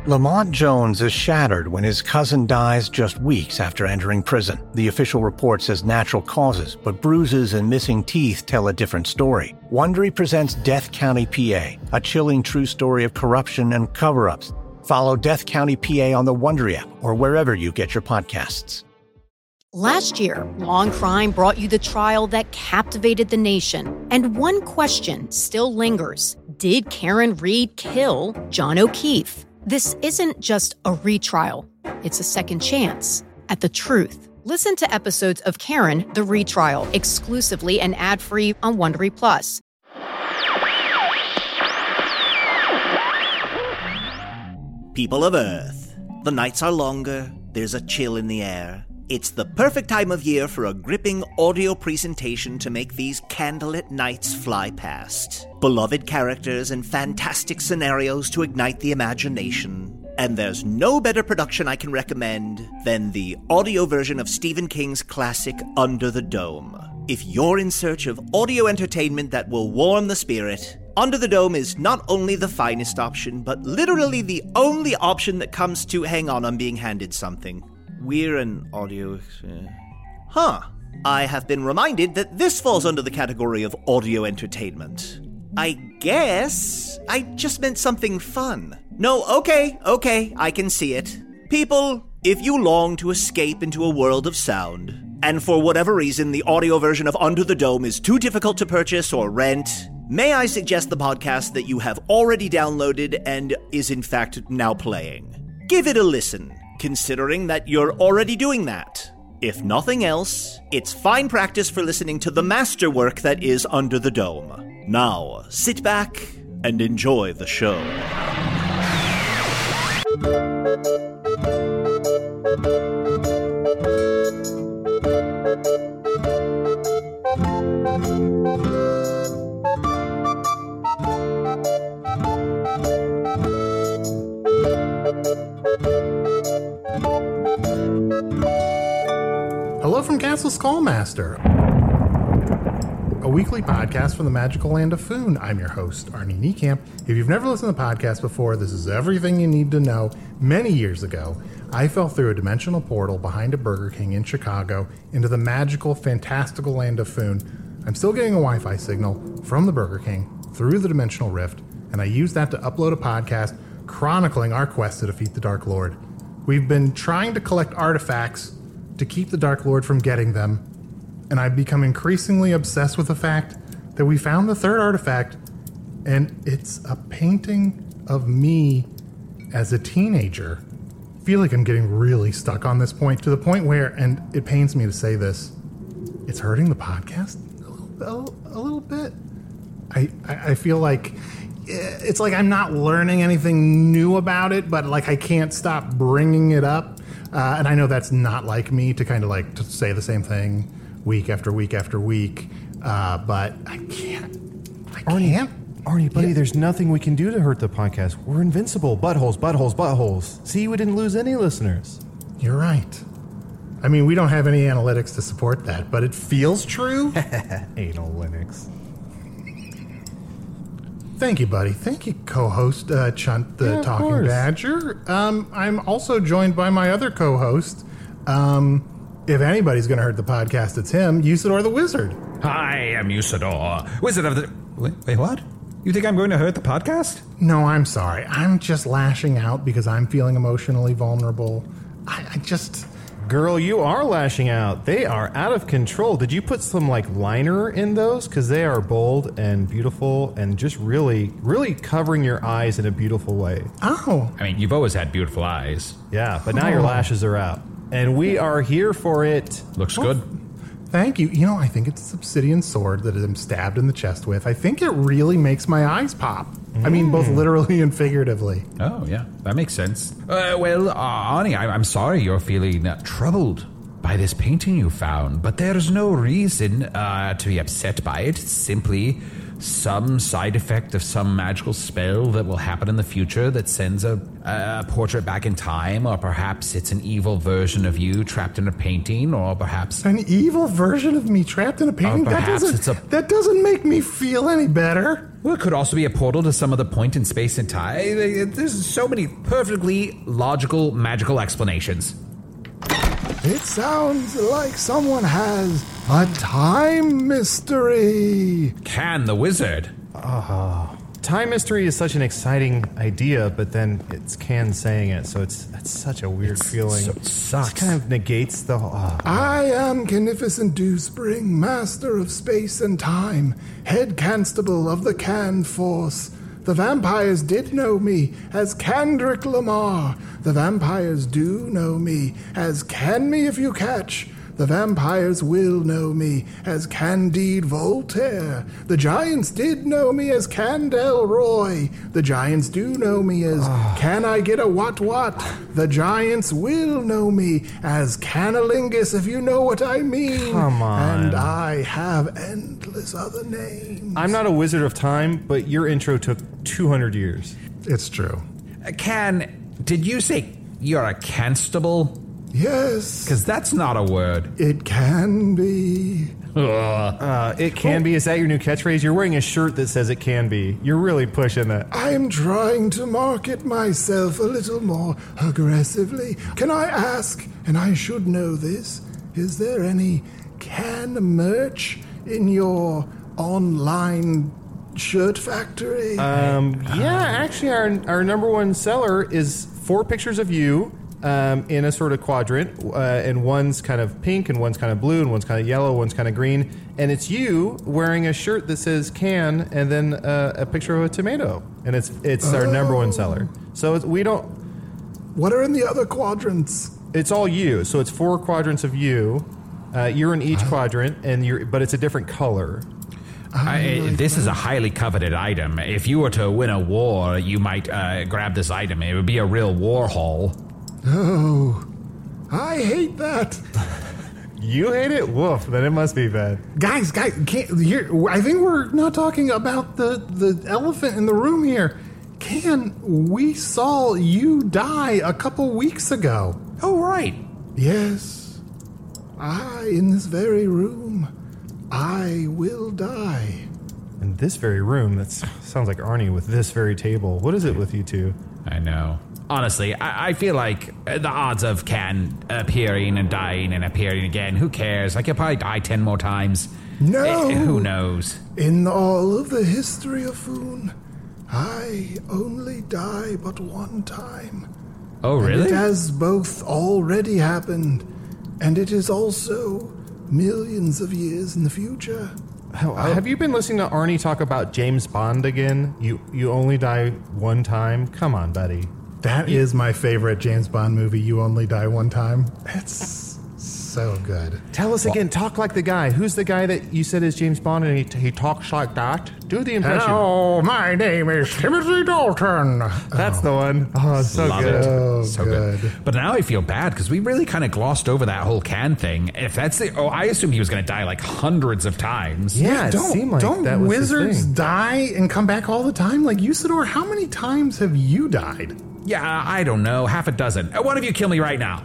Lamont Jones is shattered when his cousin dies just weeks after entering prison. The official report says natural causes, but bruises and missing teeth tell a different story. Wondery presents Death County, PA, a chilling true story of corruption and cover-ups. Follow Death County, PA on the Wondery app or wherever you get your podcasts. Last year, Law & Crime brought you the trial that captivated the nation. And one question still lingers. Did Karen Read kill John O'Keefe? This isn't just a retrial. It's a second chance at the truth. Listen to episodes of Karen, the Retrial, exclusively and ad-free on Wondery Plus. People of Earth, the nights are longer, there's a chill in the air. It's the perfect time of year for a gripping audio presentation to make these candlelit nights fly past. Beloved characters and fantastic scenarios to ignite the imagination. And there's no better production I can recommend than the audio version of Stephen King's classic Under the Dome. If you're in search of audio entertainment that will warm the spirit, Under the Dome is not only the finest option, but literally the only option that comes to, hang on, I'm being handed something. We're an audio... I have been reminded that this falls under the category of audio entertainment. I guess I just meant something fun. No, okay, I can see it. People, if you long to escape into a world of sound, and for whatever reason the audio version of Under the Dome is too difficult to purchase or rent, may I suggest the podcast that you have already downloaded and is in fact now playing. Give it a listen, considering that you're already doing that. If nothing else, it's fine practice for listening to the masterwork that is Under the Dome. Now, sit back and enjoy the show. Hello from Castle Skullmaster, a weekly podcast from the magical land of Foon. I'm your host, Arnie Niekamp. If you've never listened to the podcast before, this is everything you need to know. Many years ago, I fell through a dimensional portal behind a Burger King in Chicago into the magical, fantastical land of Foon. I'm still getting a Wi-Fi signal from the Burger King through the dimensional rift, and I use that to upload a podcast chronicling our quest to defeat the Dark Lord. We've been trying to collect artifacts to keep the Dark Lord from getting them, and I've become increasingly obsessed with the fact that we found the third artifact, and it's a painting of me as a teenager. I feel like I'm getting really stuck on this point, to the point where, and it pains me to say this, it's hurting the podcast a little bit. I feel like it's like I'm not learning anything new about it, but like I can't stop bringing it up. And I know that's not like me to kind of like to say the same thing week after week after week, but I can't. Arnie, buddy, there's nothing we can do to hurt the podcast. We're invincible. Buttholes. See, we didn't lose any listeners. You're right. I mean, we don't have any analytics to support that, but it feels true. Analytics. Thank you, buddy. Thank you, co-host Chunt the Talking Badger. I'm also joined by my other co-host. If anybody's going to hurt the podcast, it's him, Usador the Wizard. Hi, I'm Usador, Wizard of the... Wait, what? You think I'm going to hurt the podcast? No, I'm sorry. I'm just lashing out because I'm feeling emotionally vulnerable. I just... Girl, you are lashing out. They are out of control. Did you put some, like, liner in those? Because they are bold and beautiful and just really, really covering your eyes in a beautiful way. Oh. I mean, you've always had beautiful eyes. Yeah, but now your lashes are out. And we are here for it. Looks good. Thank you. You know, I think it's a obsidian sword that I'm stabbed in the chest with. I think it really makes my eyes pop. I mean, both literally and figuratively. Oh, yeah. That makes sense. Arnie, I'm sorry you're feeling troubled by this painting you found, but there's no reason to be upset by it. It's simply some side effect of some magical spell that will happen in the future that sends a portrait back in time, or perhaps it's an evil version of you trapped in a painting, or perhaps... An evil version of me trapped in a painting? That doesn't make me feel any better. Well, it could also be a portal to some other point in space and time. There's so many perfectly logical, magical explanations. It sounds like someone has a time mystery. Can the wizard? Time mystery is such an exciting idea, but then it's Can saying it, so it's such a weird feeling. So it sucks. It kind of negates the whole... I am Canificent Dewspring, Master of Space and Time, Head Constable of the Can Force. The vampires did know me as Candric Lamar. The vampires do know me as Can Me If You Catch. The vampires will know me as Candide Voltaire. The giants did know me as Candel Roy. The giants do know me as Can I Get a What? The giants will know me as Canalingus, if you know what I mean. Come on. And I have endless other names. I'm not a wizard of time, but your intro took 200 years. It's true. Can, did you say you're a constable? Yes. Because that's not a word. It can be. It can be. Is that your new catchphrase? You're wearing a shirt that says it can be. You're really pushing that. I'm trying to market myself a little more aggressively. Can I ask, and I should know this, is there any can merch in your online shirt factory? Actually, our number one seller is 4 pictures of you in a sort of quadrant, and one's kind of pink, and one's kind of blue, and one's kind of yellow, one's kind of green, and it's you wearing a shirt that says can, and then a picture of a tomato, and it's our number one seller. So we don't... What are in the other quadrants? It's all you, so it's 4 quadrants of you. You're in each quadrant, but it's a different color. This is a highly coveted item. If you were to win a war, you might grab this item. It would be a real war haul. Oh, I hate that. You hate it? Woof, then it must be bad. Guys, I think we're not talking about the elephant in the room here. We saw you die a couple weeks ago. Oh, right. Yes. In this very room, I will die. In this very room, that sounds like Arnie with this very table. What is it with you two? I know. Honestly, I feel like the odds of Can appearing and dying and appearing again, who cares? Like, he'll probably die 10 more times. No! Who knows? In all of the history of Foon, I only die but one time. Oh, really? And it has both already happened, and it is also millions of years in the future. Have you been listening to Arnie talk about James Bond again? You only die one time? Come on, buddy. That is my favorite James Bond movie, You Only Die One Time. It's so good. Tell us again. Talk like the guy. Who's the guy that you said is James Bond and he talks like that? Do the impression. Hello, my name is Timothy Dalton. That's the one. Oh, it's so Love good. it. Oh, So good. good. But now I feel bad because we really kind of glossed over that whole Can thing. If that's I assumed he was going to die like hundreds of times. Yeah, it seemed like don't that was wizards his thing. die and come back all the time? Like Usador, how many times have you died? Yeah, I don't know. Half a dozen. One of you kill me right now.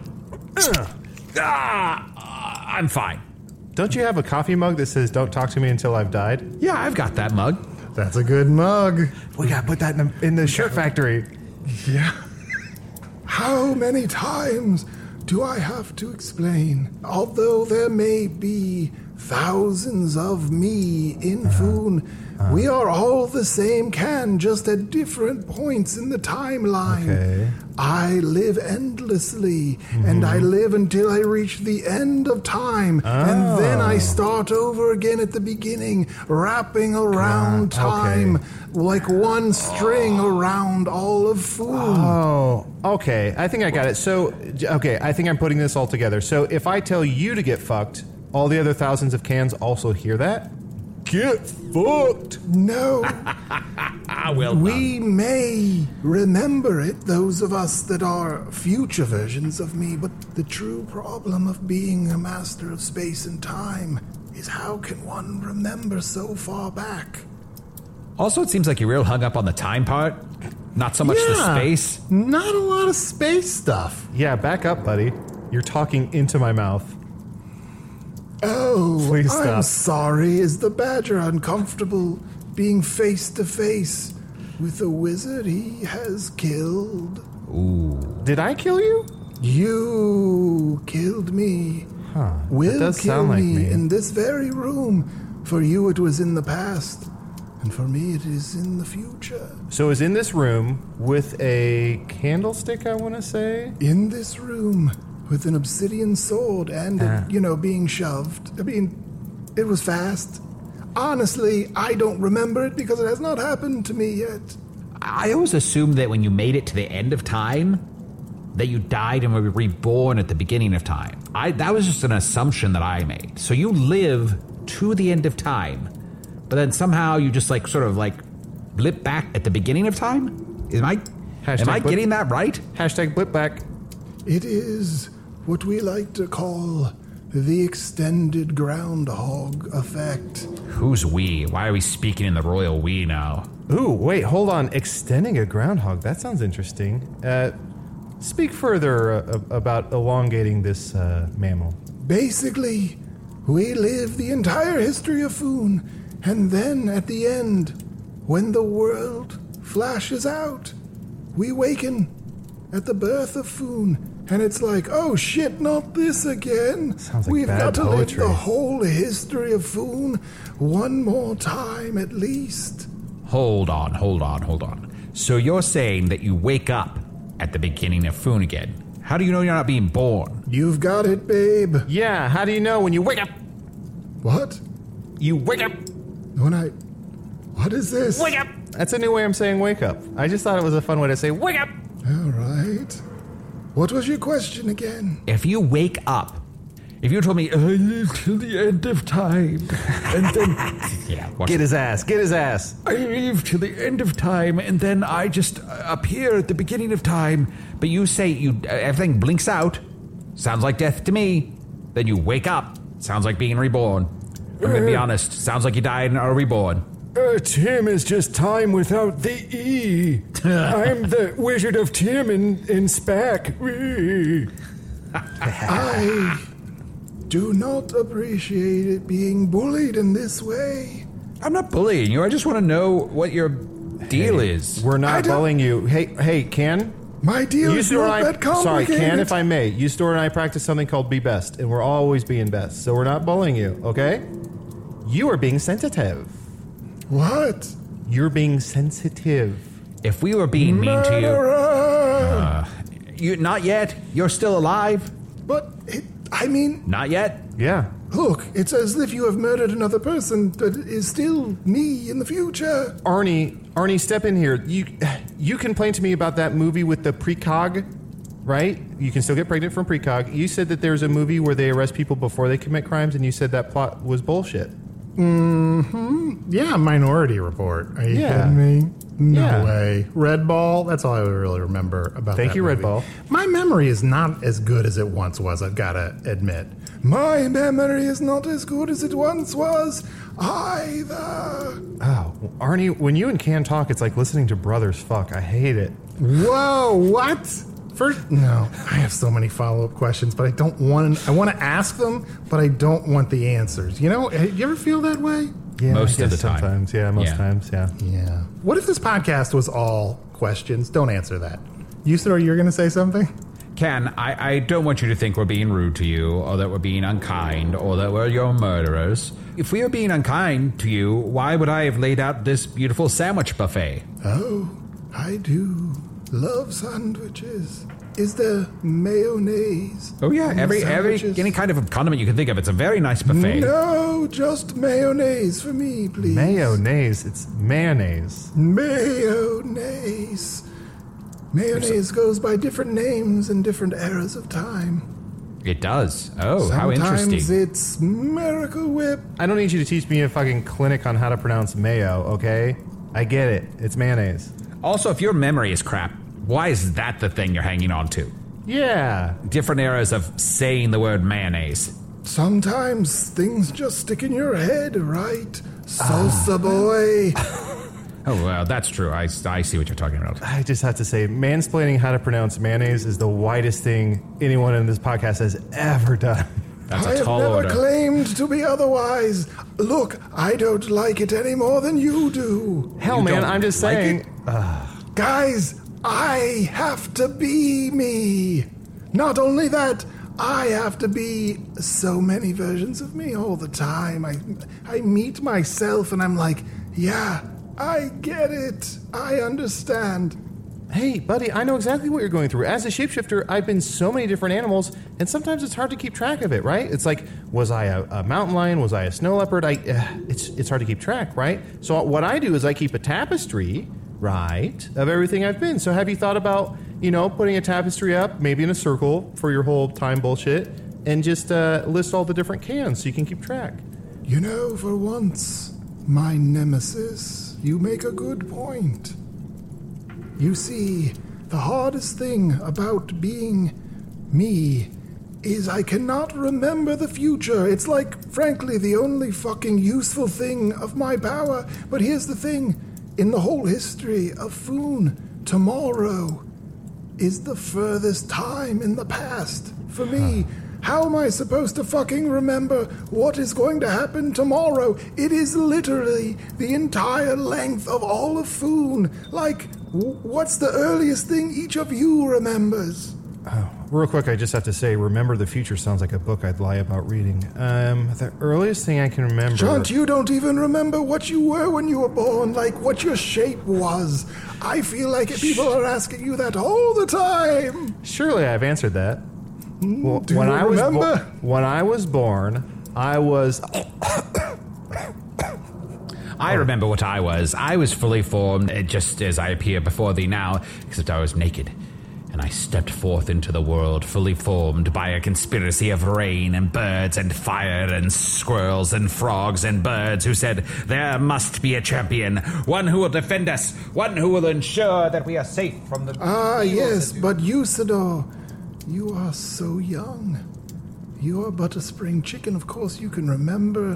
I'm fine. Don't you have a coffee mug that says "Don't talk to me until I've died"? Yeah, I've got that mug. That's a good mug. We gotta put that in the shirt factory. Yeah. How many times do I have to explain? Although there may be thousands of me in Foon, we are all the same Can, just at different points in the timeline. Okay. I live endlessly, and I live until I reach the end of time, and then I start over again at the beginning, wrapping around time like one string around all of Foon. Oh, okay. I think I got it. So, okay, I think I'm putting this all together. So if I tell you to get fucked, all the other thousands of Cans also hear that? Get fucked! No. Well done. We may remember it, those of us that are future versions of me, but the true problem of being a master of space and time is how can one remember so far back? Also, it seems like you're real hung up on the time part, not so much the space. Not a lot of space stuff. Yeah, back up, buddy. You're talking into my mouth. Oh, Please I'm stop. sorry. Is the badger uncomfortable? being face to face with a wizard he has killed. Ooh. Did I kill you? You killed me. Huh. Will That does kill sound like me me. in this very room. For you it was in the past, and for me it is in the future. So is in this room with a candlestick, I want to say? In this room with an obsidian sword and, being shoved. I mean, it was fast. Honestly, I don't remember it because it has not happened to me yet. I always assumed that when you made it to the end of time, that you died and were reborn at the beginning of time. That was just an assumption that I made. So you live to the end of time, but then somehow you just blip back at the beginning of time? Am I getting that right? Hashtag blip back. It is what we like to call the extended groundhog effect. Who's we? Why are we speaking in the royal we now? Ooh, wait, hold on. Extending a groundhog. That sounds interesting. Speak further about elongating this mammal. Basically, we live the entire history of Foon, and then at the end, when the world flashes out, we waken at the birth of Foon. And it's like, oh shit, not this again. Sounds like We've bad got to poetry. live the whole history of Foon one more time at least. Hold on. So you're saying that you wake up at the beginning of Foon again. How do you know you're not being born? You've got it, babe. Yeah, how do you know when you wake up? What? You wake up. What is this? Wake up. That's a new way I'm saying wake up. I just thought it was a fun way to say wake up. All right. What was your question again? If you wake up, if you told me, I live till the end of time, and then... yeah, Get his ass. I live till the end of time, and then I just appear at the beginning of time, but you say everything blinks out, sounds like death to me, then you wake up, sounds like being reborn. I'm gonna be honest, sounds like you died and are reborn. Tim is just time without the E. I'm the Wizard of Tim in SPAC. I do not appreciate it being bullied in this way. I'm not bullying you, I just want to know what your deal is. We're I not don't- bullying you. Hey, Ken? My deal is not that Sorry, complicated. Ken, if I may. Usador and I practice something called be best, and we're always being best. So we're not bullying you, okay? You are being sensitive. What? You're being sensitive. If we were being mean to Murderer! you, not yet, you're still alive, But, not yet. Yeah. look, it's as if you have murdered another person that is still me in the future. Arnie, step in here. You complained to me about that movie with the precog, right? You can still get pregnant from precog. You said that there's a movie where they arrest people before they commit crimes, and you said that plot was bullshit. Yeah, Minority Report. Are you Yeah. kidding me? No Yeah. way. Red Ball, that's all I really remember about Thank that you, Red movie. Ball. My memory is not as good as it once was, I've got to admit. My memory is not as good as it once was either. Oh, Arnie, when you and Can talk, it's like listening to brothers fuck. I hate it. Whoa, what? No, I have so many follow-up questions, but I want to ask them, but I don't want the answers. You know, you ever feel that way? Yeah, Most I of guess the time. sometimes. Yeah, most Yeah. times, yeah. Yeah. What if this podcast was all questions? Don't answer that. Usador, you're going to say something? Ken, I don't want you to think we're being rude to you, or that we're being unkind, or that we're your murderers. If we were being unkind to you, why would I have laid out this beautiful sandwich buffet? Oh, I do love sandwiches. Is there mayonnaise? Oh yeah, on the every sandwiches? any kind of condiment you can think of. It's a very nice buffet. No, just mayonnaise for me, please. Mayonnaise. It's mayonnaise. Mayonnaise. Mayonnaise goes by different names in different eras of time. It does. Oh, how Sometimes interesting. it's Miracle Whip. I don't need you to teach me a fucking clinic on how to pronounce mayo, okay? I get it. It's mayonnaise. Also, if your memory is crap, why is that the thing you're hanging on to? Yeah. Different eras of saying the word mayonnaise. Sometimes things just stick in your head, right? Salsa boy. Oh, well, that's true. I see what you're talking about. I just have to say, mansplaining how to pronounce mayonnaise is the widest thing anyone in this podcast has ever done. That's I a have tall never order. claimed to be otherwise. Look, I don't like it any more than you do. Hell, You man, don't I'm just like saying. it? Guys, I have to be me. Not only that, I have to be so many versions of me all the time. I meet myself and I'm like, yeah, I get it. I understand. Hey, buddy, I know exactly what you're going through. As a shapeshifter, I've been so many different animals, and sometimes it's hard to keep track of it, right? It's like, was I a mountain lion? Was I a snow leopard? It's hard to keep track, right? So what I do is I keep a tapestry, right, of everything I've been. So have you thought about, putting a tapestry up, maybe in a circle for your whole time bullshit, and just list all the different cans so you can keep track? For once, my nemesis, you make a good point. You see, the hardest thing about being me is I cannot remember the future. It's like, frankly, the only fucking useful thing of my power. But here's the thing. In the whole history of Foon, tomorrow is the furthest time in the past for me. How am I supposed to fucking remember what is going to happen tomorrow? It is literally the entire length of all of Foon. Like, what's the earliest thing each of you remembers? Real quick, I just have to say, Remember the Future sounds like a book I'd lie about reading. The earliest thing I can remember... Chunt, you don't even remember what you were when you were born, like what your shape was. I feel like people are asking you that all the time. Surely I've answered that. Well, Do you remember? When I was born, I was... I remember what I was. I was fully formed, just as I appear before thee now, except I was naked. And I stepped forth into the world, fully formed by a conspiracy of rain and birds and fire and squirrels and frogs and birds who said, there must be a champion, one who will defend us, one who will ensure that we are safe from the... Yes, but Usador, you are so young. You are but a spring chicken. Of course you can remember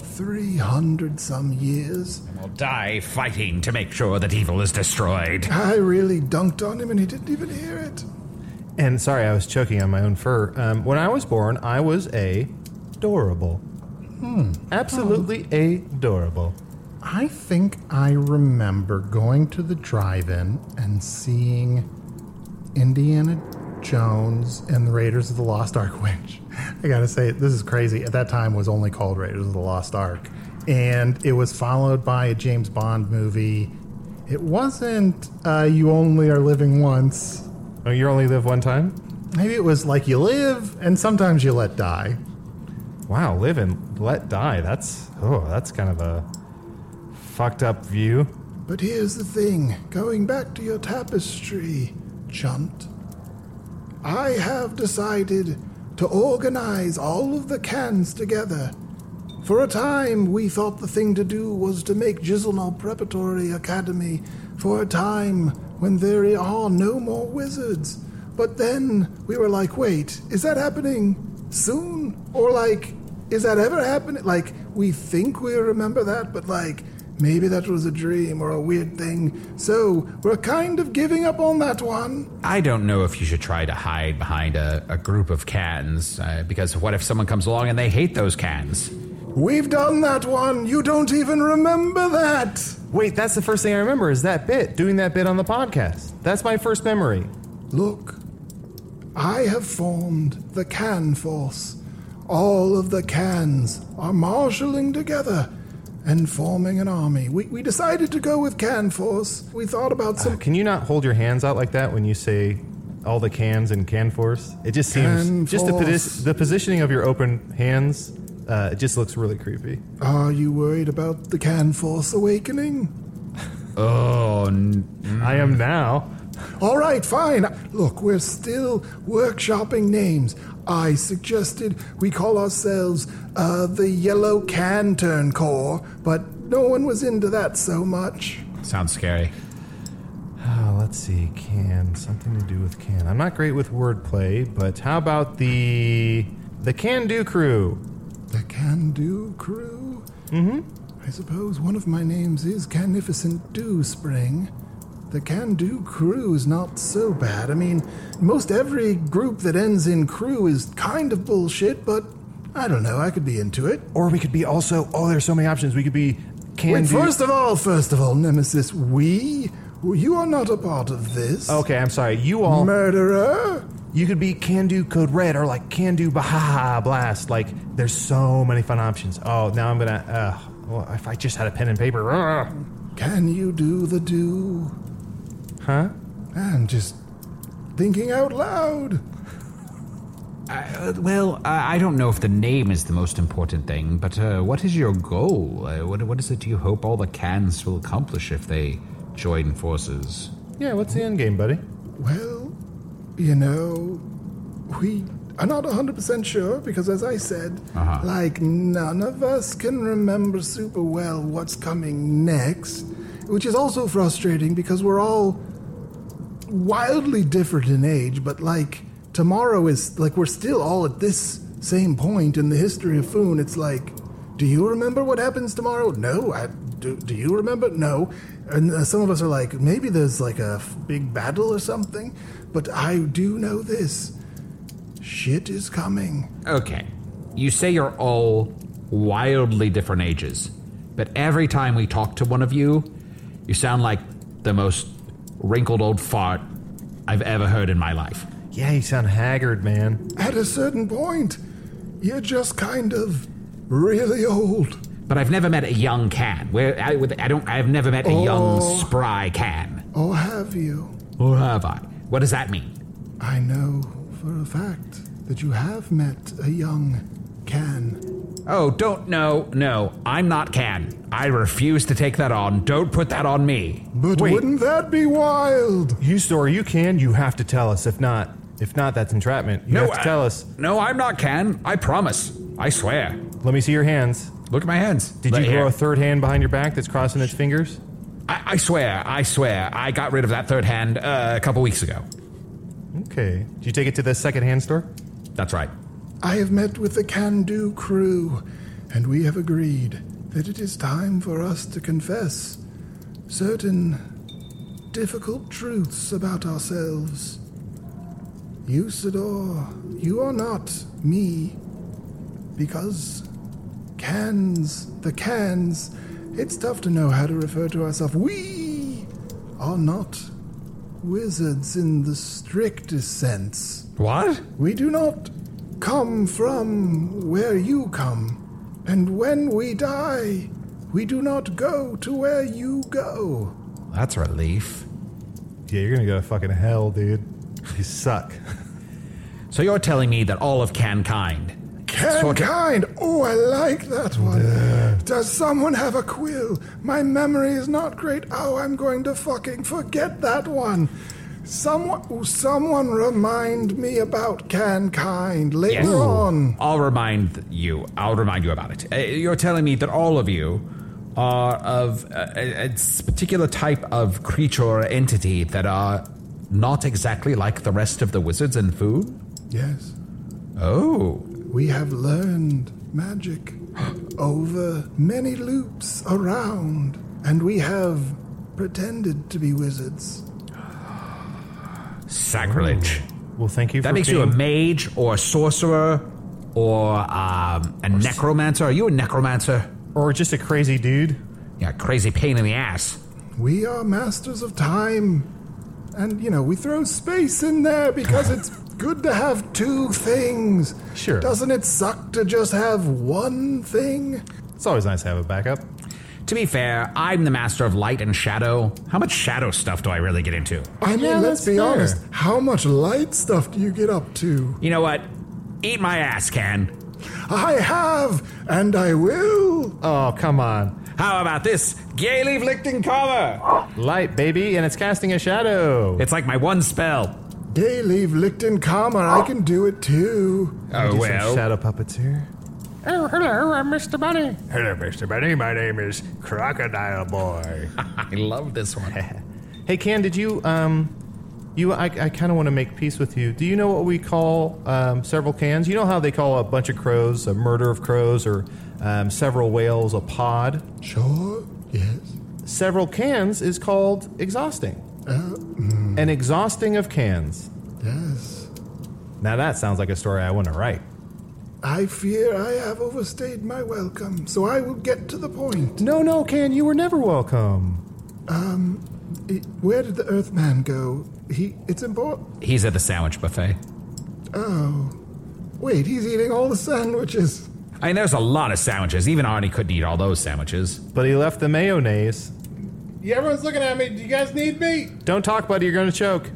300-some years. And we'll die fighting to make sure that evil is destroyed. I really dunked on him and he didn't even hear it. And sorry, I was choking on my own fur. When I was born, I was adorable. Absolutely adorable. I think I remember going to the drive-in and seeing Indiana Jones and the Raiders of the Lost Ark, which I gotta say, this is crazy. At that time, was only called Raiders of the Lost Ark, and it was followed by a James Bond movie. It wasn't You Only Are Living Once. Oh, you only live one time? Maybe it was like You Live, and sometimes You Let Die. Wow, live and let die. That's kind of a fucked up view. But here's the thing. Going back to your tapestry, Chunt, I have decided to organize all of the cans together. For a time, we thought the thing to do was to make Jizzlenall Preparatory Academy for a time when there are no more wizards. But then we were like, wait, is that happening soon? Or like, is that ever happening? Like, we think we remember that, but like, maybe that was a dream or a weird thing. So we're kind of giving up on that one. I don't know if you should try to hide behind a group of cans, because what if someone comes along and they hate those cans? We've done that one. You don't even remember that. Wait, that's the first thing I remember is that bit, doing that bit on the podcast. That's my first memory. Look, I have formed the Can Force. All of the cans are marshalling together and forming an army. We decided to go with Can Force. We thought about some... Can you not hold your hands out like that when you say all the cans in Can Force? It just seems... Can just Force. the positioning of your open hands, it just looks really creepy. Are you worried about the Can Force awakening? Oh, I am now. All right, fine. Look, we're still workshopping names. I suggested we call ourselves the Yellow Can Turn Corps, but no one was into that so much. sounds scary. Let's see, can, something to do with can. I'm not great with wordplay, but how about the Can Do Crew? The Can Do Crew? Mm-hmm. I suppose one of my names is Canificent Dew Spring. The Can Do Crew is not so bad. I mean, most every group that ends in crew is kind of bullshit, but I don't know. I could be into it. Or we could be also... Oh, there's so many options. We could be Wait, first of all, Nemesis, you are not a part of this. Okay, I'm sorry. You all... Murderer? You could be Can Do Code Red or like Can Do Baha Blast. Like, there's so many fun options. Oh, now I'm gonna... well, if I just had a pen and paper... Can you do the do? Huh? I'm just thinking out loud. I don't know if the name is the most important thing, but what is your goal? What is it you hope all the cans will accomplish if they join forces? Yeah, what's the end game, buddy? Well, we are not 100% sure because, as I said, none of us can remember super well what's coming next, which is also frustrating because we're all wildly different in age, but tomorrow is we're still all at this same point in the history of Foon. It's like, do you remember what happens tomorrow? No. Do you remember? No. And some of us are like, maybe there's a big battle or something, but I do know this. Shit is coming. Okay. You say you're all wildly different ages, but every time we talk to one of you, you sound like the most wrinkled old fart I've ever heard in my life. Yeah, you sound haggard, man. At a certain point, you're just kind of really old. But I've never met a young can. I've never met a young, spry can. Or have you? Or have I? What does that mean? I know for a fact that you have met a young can. Oh, no, I'm not can. I refuse to take that on. Don't put that on me. But wouldn't that be wild? You have to tell us. If not, that's entrapment. You have to tell us. No, I'm not can. I promise. I swear. Let me see your hands. Look at my hands. Did you grow a third hand behind your back that's crossing its fingers? I swear. I got rid of that third hand a couple weeks ago. Okay. Did you take it to the second-hand store? That's right. I have met with the Can Do crew, and we have agreed that it is time for us to confess certain difficult truths about ourselves. Usador, you are not me, because the cans, it's tough to know how to refer to ourselves. We are not wizards in the strictest sense. What? We do not come from where you come, and when we die, we do not go to where you go. That's a relief. Yeah, you're gonna go to fucking hell, dude. You suck. So you're telling me that all of Cankind... Cankind? Oh, I like that one. Does someone have a quill? My memory is not great. Oh, I'm going to fucking forget that one. Someone remind me about Cankind later on. I'll remind you about it. You're telling me that all of you are of a particular type of creature or entity that are not exactly like the rest of the wizards in Foon? Yes. Oh. We have learned magic over many loops around, and we have pretended to be wizards. Sacrilege. Well, thank you for that makes you a mage or a sorcerer or a necromancer. Are you a necromancer? Or just a crazy dude? Yeah, crazy pain in the ass. We are masters of time. And, we throw space in there because it's good to have two things. Sure. Doesn't it suck to just have one thing? It's always nice to have a backup. To be fair, I'm the master of light and shadow. How much shadow stuff do I really get into? I mean, let's be honest. How much light stuff do you get up to? You know what? Eat my ass, Can. I have, and I will. Oh, come on. How about this? Gayleaf Lichten Karma! Light, baby, and it's casting a shadow. It's like my one spell. Gayleaf Lichten Karma, I can do it too. Oh, well. Some shadow puppets here. Oh, hello, I'm Mr. Bunny. Hello, Mr. Bunny. My name is Crocodile Boy. I love this one. Hey, Can, did you, I kind of want to make peace with you. Do you know what we call several cans? You know how they call a bunch of crows a murder of crows, or several whales a pod? Sure, yes. Several cans is called exhausting. An exhausting of cans. Yes. Now that sounds like a story I want to write. I fear I have overstayed my welcome, so I will get to the point. No, Can, you were never welcome. Where did the Earthman go? It's important. He's at the sandwich buffet. Oh. Wait, he's eating all the sandwiches. I mean, there's a lot of sandwiches. Even Arnie couldn't eat all those sandwiches. But he left the mayonnaise. Yeah, everyone's looking at me. Do you guys need me? Don't talk, buddy. You're going to choke.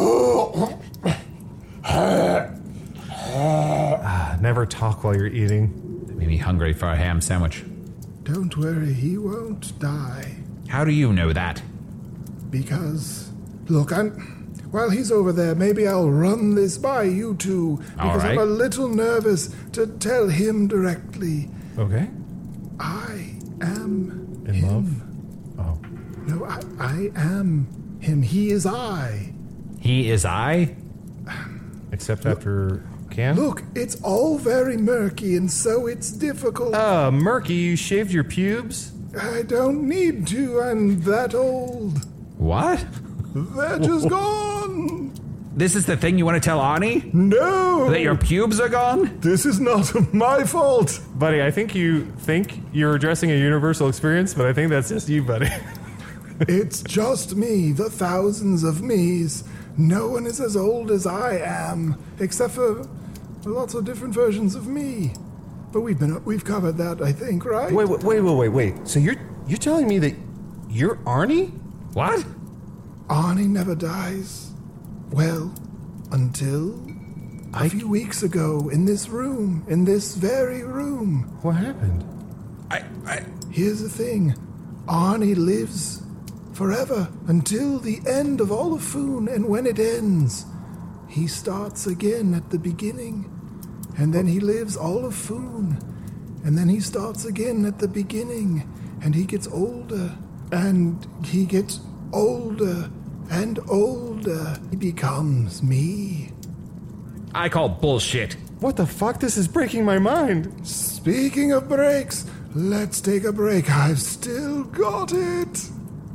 Never talk while you're eating. Made me hungry for a ham sandwich. Don't worry, he won't die. How do you know that? Because, look, while he's over there, maybe I'll run this by you two. Because I'm a little nervous to tell him directly. Okay. I am In him. love? Oh. No, I am him. He is I. He is I? Except after Can? Look, it's all very murky, and so it's difficult. Murky, you shaved your pubes? I don't need to. I'm that old. What? They're just gone. This is the thing you want to tell Arnie? No. That your pubes are gone? This is not my fault. Buddy, I think you're addressing a universal experience, but I think that's just you, buddy. It's just me, the thousands of me's. No one is as old as I am, except for lots of different versions of me. But we've covered that, I think, right? Wait. So you're telling me that you're Arnie? What? Arnie never dies. Well, until a few weeks ago in this room, in this very room. What happened? Here's the thing. Arnie lives forever until the end of all of Foon, and when it ends, he starts again at the beginning. And then he lives all of Foon, and then he starts again at the beginning, and he gets older, and he gets older and older. He becomes me. I call bullshit. What the fuck? This is breaking my mind. Speaking of breaks, let's take a break. I've still got it.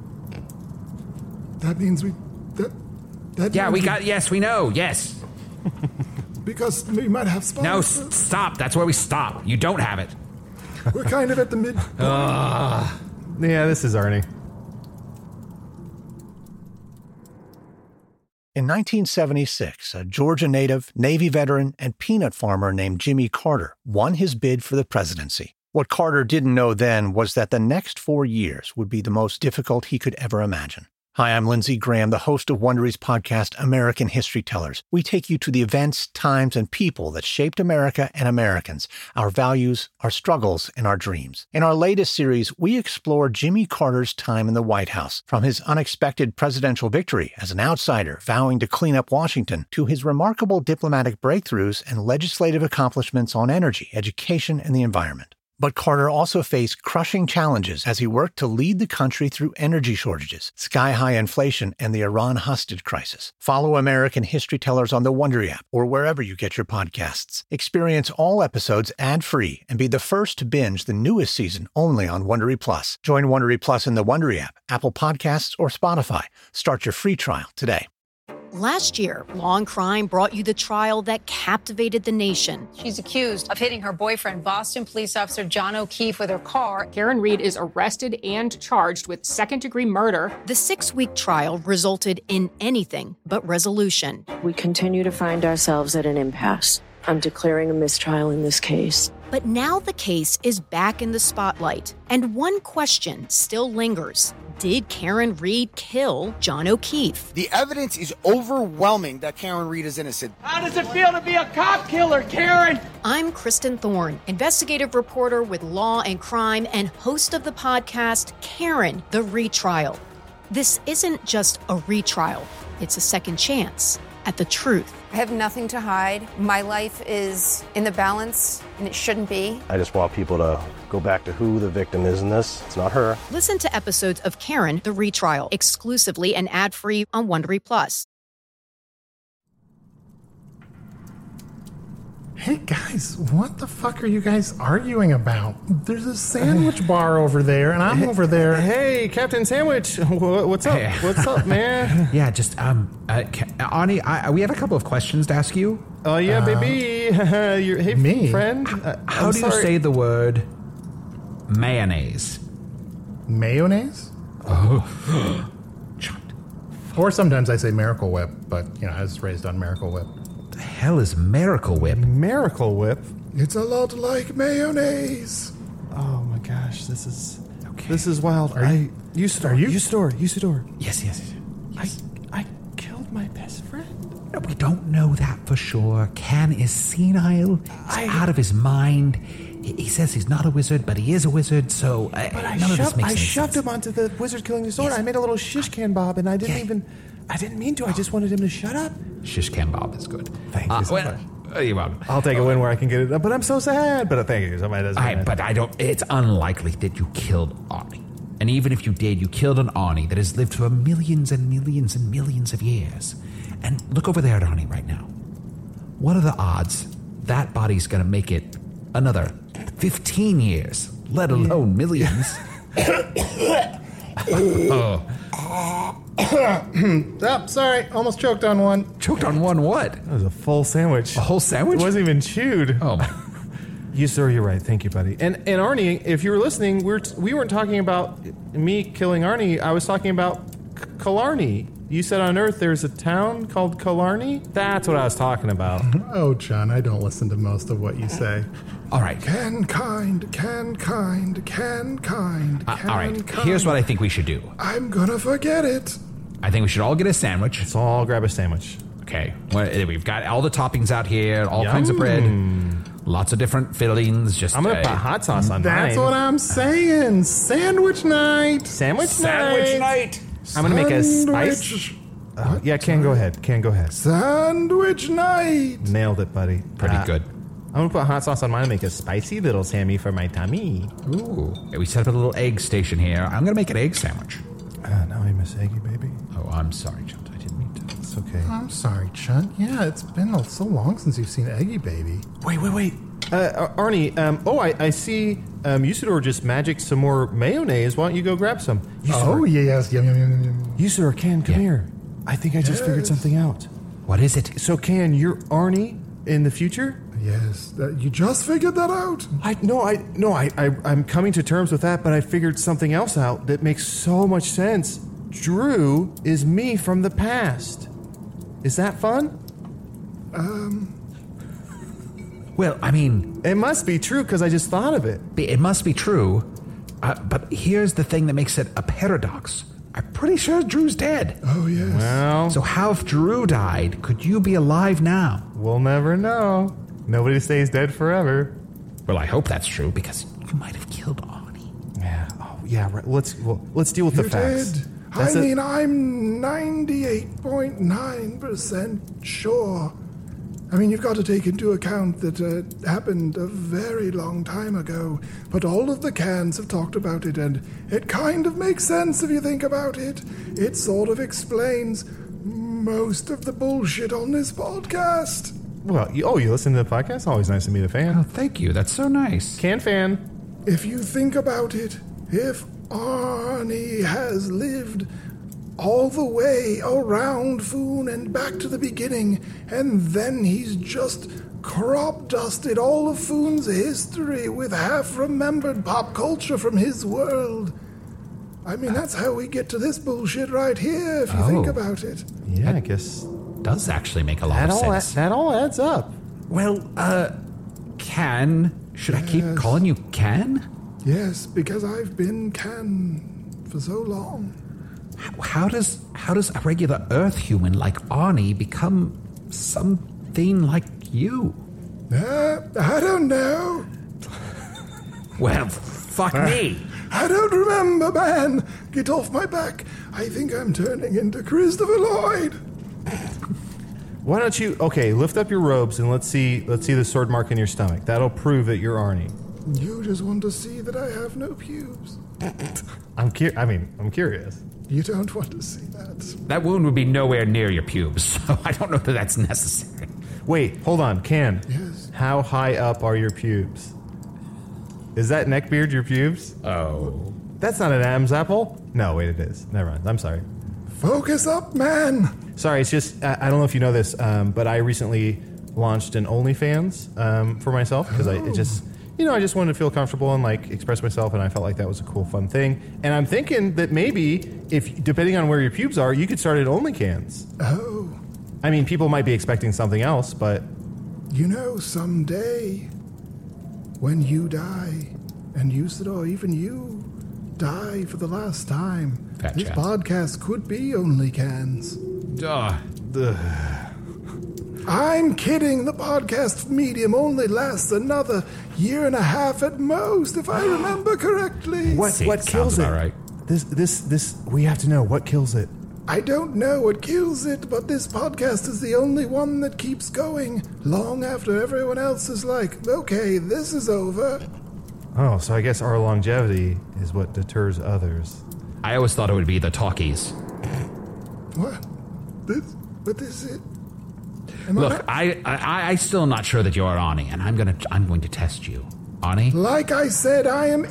That means we Yes, we know, yes. Because we might have sponsors. No, stop. That's where we stop. You don't have it. We're kind of at the mid. Yeah, this is Arnie. In 1976, a Georgia native, Navy veteran, and peanut farmer named Jimmy Carter won his bid for the presidency. What Carter didn't know then was that the next 4 years would be the most difficult he could ever imagine. Hi, I'm Lindsey Graham, the host of Wondery's podcast, American History Tellers. We take you to the events, times, and people that shaped America and Americans, our values, our struggles, and our dreams. In our latest series, we explore Jimmy Carter's time in the White House, from his unexpected presidential victory as an outsider vowing to clean up Washington to his remarkable diplomatic breakthroughs and legislative accomplishments on energy, education, and the environment. But Carter also faced crushing challenges as he worked to lead the country through energy shortages, sky-high inflation, and the Iran hostage crisis. Follow American History Tellers on the Wondery app or wherever you get your podcasts. Experience all episodes ad-free and be the first to binge the newest season only on Wondery Plus. Join Wondery Plus in the Wondery app, Apple Podcasts, or Spotify. Start your free trial today. Last year, Law and Crime brought you the trial that captivated the nation. She's accused of hitting her boyfriend, Boston police officer John O'Keefe, with her car. Karen Reed is arrested and charged with second-degree murder. The 6-week trial resulted in anything but resolution. We continue to find ourselves at an impasse. I'm declaring a mistrial in this case. But now the case is back in the spotlight, and one question still lingers. Did Karen Reed kill John O'Keefe? The evidence is overwhelming that Karen Reed is innocent. How does it feel to be a cop killer, Karen? I'm Kristen Thorne, investigative reporter with Law and Crime and host of the podcast, Karen, the Retrial. This isn't just a retrial. It's a second chance at the truth. I have nothing to hide. My life is in the balance, and it shouldn't be. I just want people to go back to who the victim is in this. It's not her. Listen to episodes of Karen, the Retrial, exclusively and ad-free on Wondery Plus. Hey guys, what the fuck are you guys arguing about? There's a sandwich bar over there, and I'm over there. Hey, Captain Sandwich, what's up? What's up, man? Yeah, just Arnie, we have a couple of questions to ask you. Oh, yeah, baby. Hey, me? friend. How do you say the word mayonnaise? Mayonnaise? Oh. Or sometimes I say Miracle Whip, but, I was raised on Miracle Whip. What the hell is Miracle Whip? Miracle Whip? It's a lot like mayonnaise. Oh, my gosh. This is wild. Usador. Yes. I killed my best friend. No, we don't know that for sure. Can is senile. He's out of his mind. He says he's not a wizard, but he is a wizard, so none of this makes I sense. shoved him onto the wizard killing disorder. Yes. I made a little shish can bob, and I didn't mean to. I just wanted him to shut up. Shish can bob is good. Thank you so much. You're welcome. I'll take a win where I can get it, but I'm so sad. But thank you. Somebody doesn't. But I don't. It's unlikely that you killed Arnie. And even if you did, you killed an Arnie that has lived for millions and millions and millions of years. And look over there at Arnie right now. What are the odds that body's going to make it another 15 years, let alone millions? Sorry. Almost choked on one. Choked on one what? That was a full sandwich. A whole sandwich? It wasn't even chewed. Oh, my. You're right. Thank you, buddy. And Arnie, if you were listening, we weren't talking about me killing Arnie. I was talking about Killarney. You said on Earth there's a town called Killarney? That's what I was talking about. Oh, John, I don't listen to most of what you say. All right. All right. Here's what I think we should do. I'm gonna forget it. I think we should all get a sandwich. Let's all grab a sandwich. Okay. We've got all the toppings out here, all kinds of bread. Lots of different fillings. I'm going to put hot sauce on mine. That's what I'm saying. Sandwich night. Sandwich night. I'm going to make a spice. Ken, go ahead. Sandwich night. Nailed it, buddy. Pretty good. I'm going to put hot sauce on mine and make a spicy little Sammy for my tummy. Ooh. We set up a little egg station here. I'm going to make an egg sandwich. Now I miss Eggy, baby. Oh, I'm sorry, Chunt. I didn't mean to. It's okay. I'm sorry, Chunt. Yeah, it's been so long since you've seen Eggy, baby. Wait. Arnie, I see Usador just magicked some more mayonnaise. Why don't you go grab some? Usador. Oh, yes. Yum. Usador, Can, come here. I think I just figured something out. What is it? So, Can, you're Arnie in the future? Yes. You just figured that out? I'm coming to terms with that, but I figured something else out that makes so much sense. Drew is me from the past. Is that fun? Well, I mean... It must be true, because I just thought of it. It must be true, but here's the thing that makes it a paradox. I'm pretty sure Drew's dead. Oh, yes. Well... So how if Drew died, could you be alive now? We'll never know. Nobody stays dead forever. Well, I hope that's true, because you might have killed Arnie. Yeah. Oh, yeah, right. Let's deal with the facts. Dead. I'm 98.9% sure. I mean, you've got to take into account that it happened a very long time ago, but all of the cans have talked about it, and it kind of makes sense if you think about it. It sort of explains most of the bullshit on this podcast. Well, you listen to the podcast? Always nice to meet a fan. Oh, thank you. That's so nice. Can fan. If you think about it, if Arnie has lived all the way around Foon and back to the beginning, and then he's just crop dusted all of Foon's history with half-remembered pop culture from his world. I mean, that's how we get to this bullshit right here, if you think about it. Yeah, I guess... does actually make a lot of sense. That all adds up. Well, Can... Should I keep calling you Can? Yes, because I've been Can for so long. How does a regular Earth human like Arnie become something like you? I don't know. Well, fuck me. I don't remember, man. Get off my back. I think I'm turning into Christopher Lloyd. Why don't you... Okay, lift up your robes and let's see the sword mark in your stomach. That'll prove that you're Arnie. You just want to see that I have no pubes. I'm curious. You don't want to see that. That wound would be nowhere near your pubes, so I don't know that that's necessary. Wait, hold on, Can. Yes? How high up are your pubes? Is that neckbeard your pubes? Oh. That's not an Adam's apple? No, wait, it is. Never mind. I'm sorry. Focus up, man. Sorry, it's just, I don't know if you know this, but I recently launched an OnlyFans for myself because I just wanted to feel comfortable and like express myself, and I felt like that was a cool, fun thing. And I'm thinking that maybe if, depending on where your pubes are, you could start an OnlyCans. Oh. I mean, people might be expecting something else, but... You know, someday, when you die, and you, or even you, die for the last time, this podcast could be OnlyCans. I'm kidding. The podcast medium only lasts another year and a half at most, if I remember correctly. What kills it? Right. This we have to know what kills it. I don't know what kills it, but this podcast is the only one that keeps going long after everyone else is like, okay, this is over. Oh, so I guess our longevity is what deters others. I always thought it would be the talkies. What? This is it. Look, I still am not sure that you're Arnie, and I'm going to test you. Arnie? Like I said, I am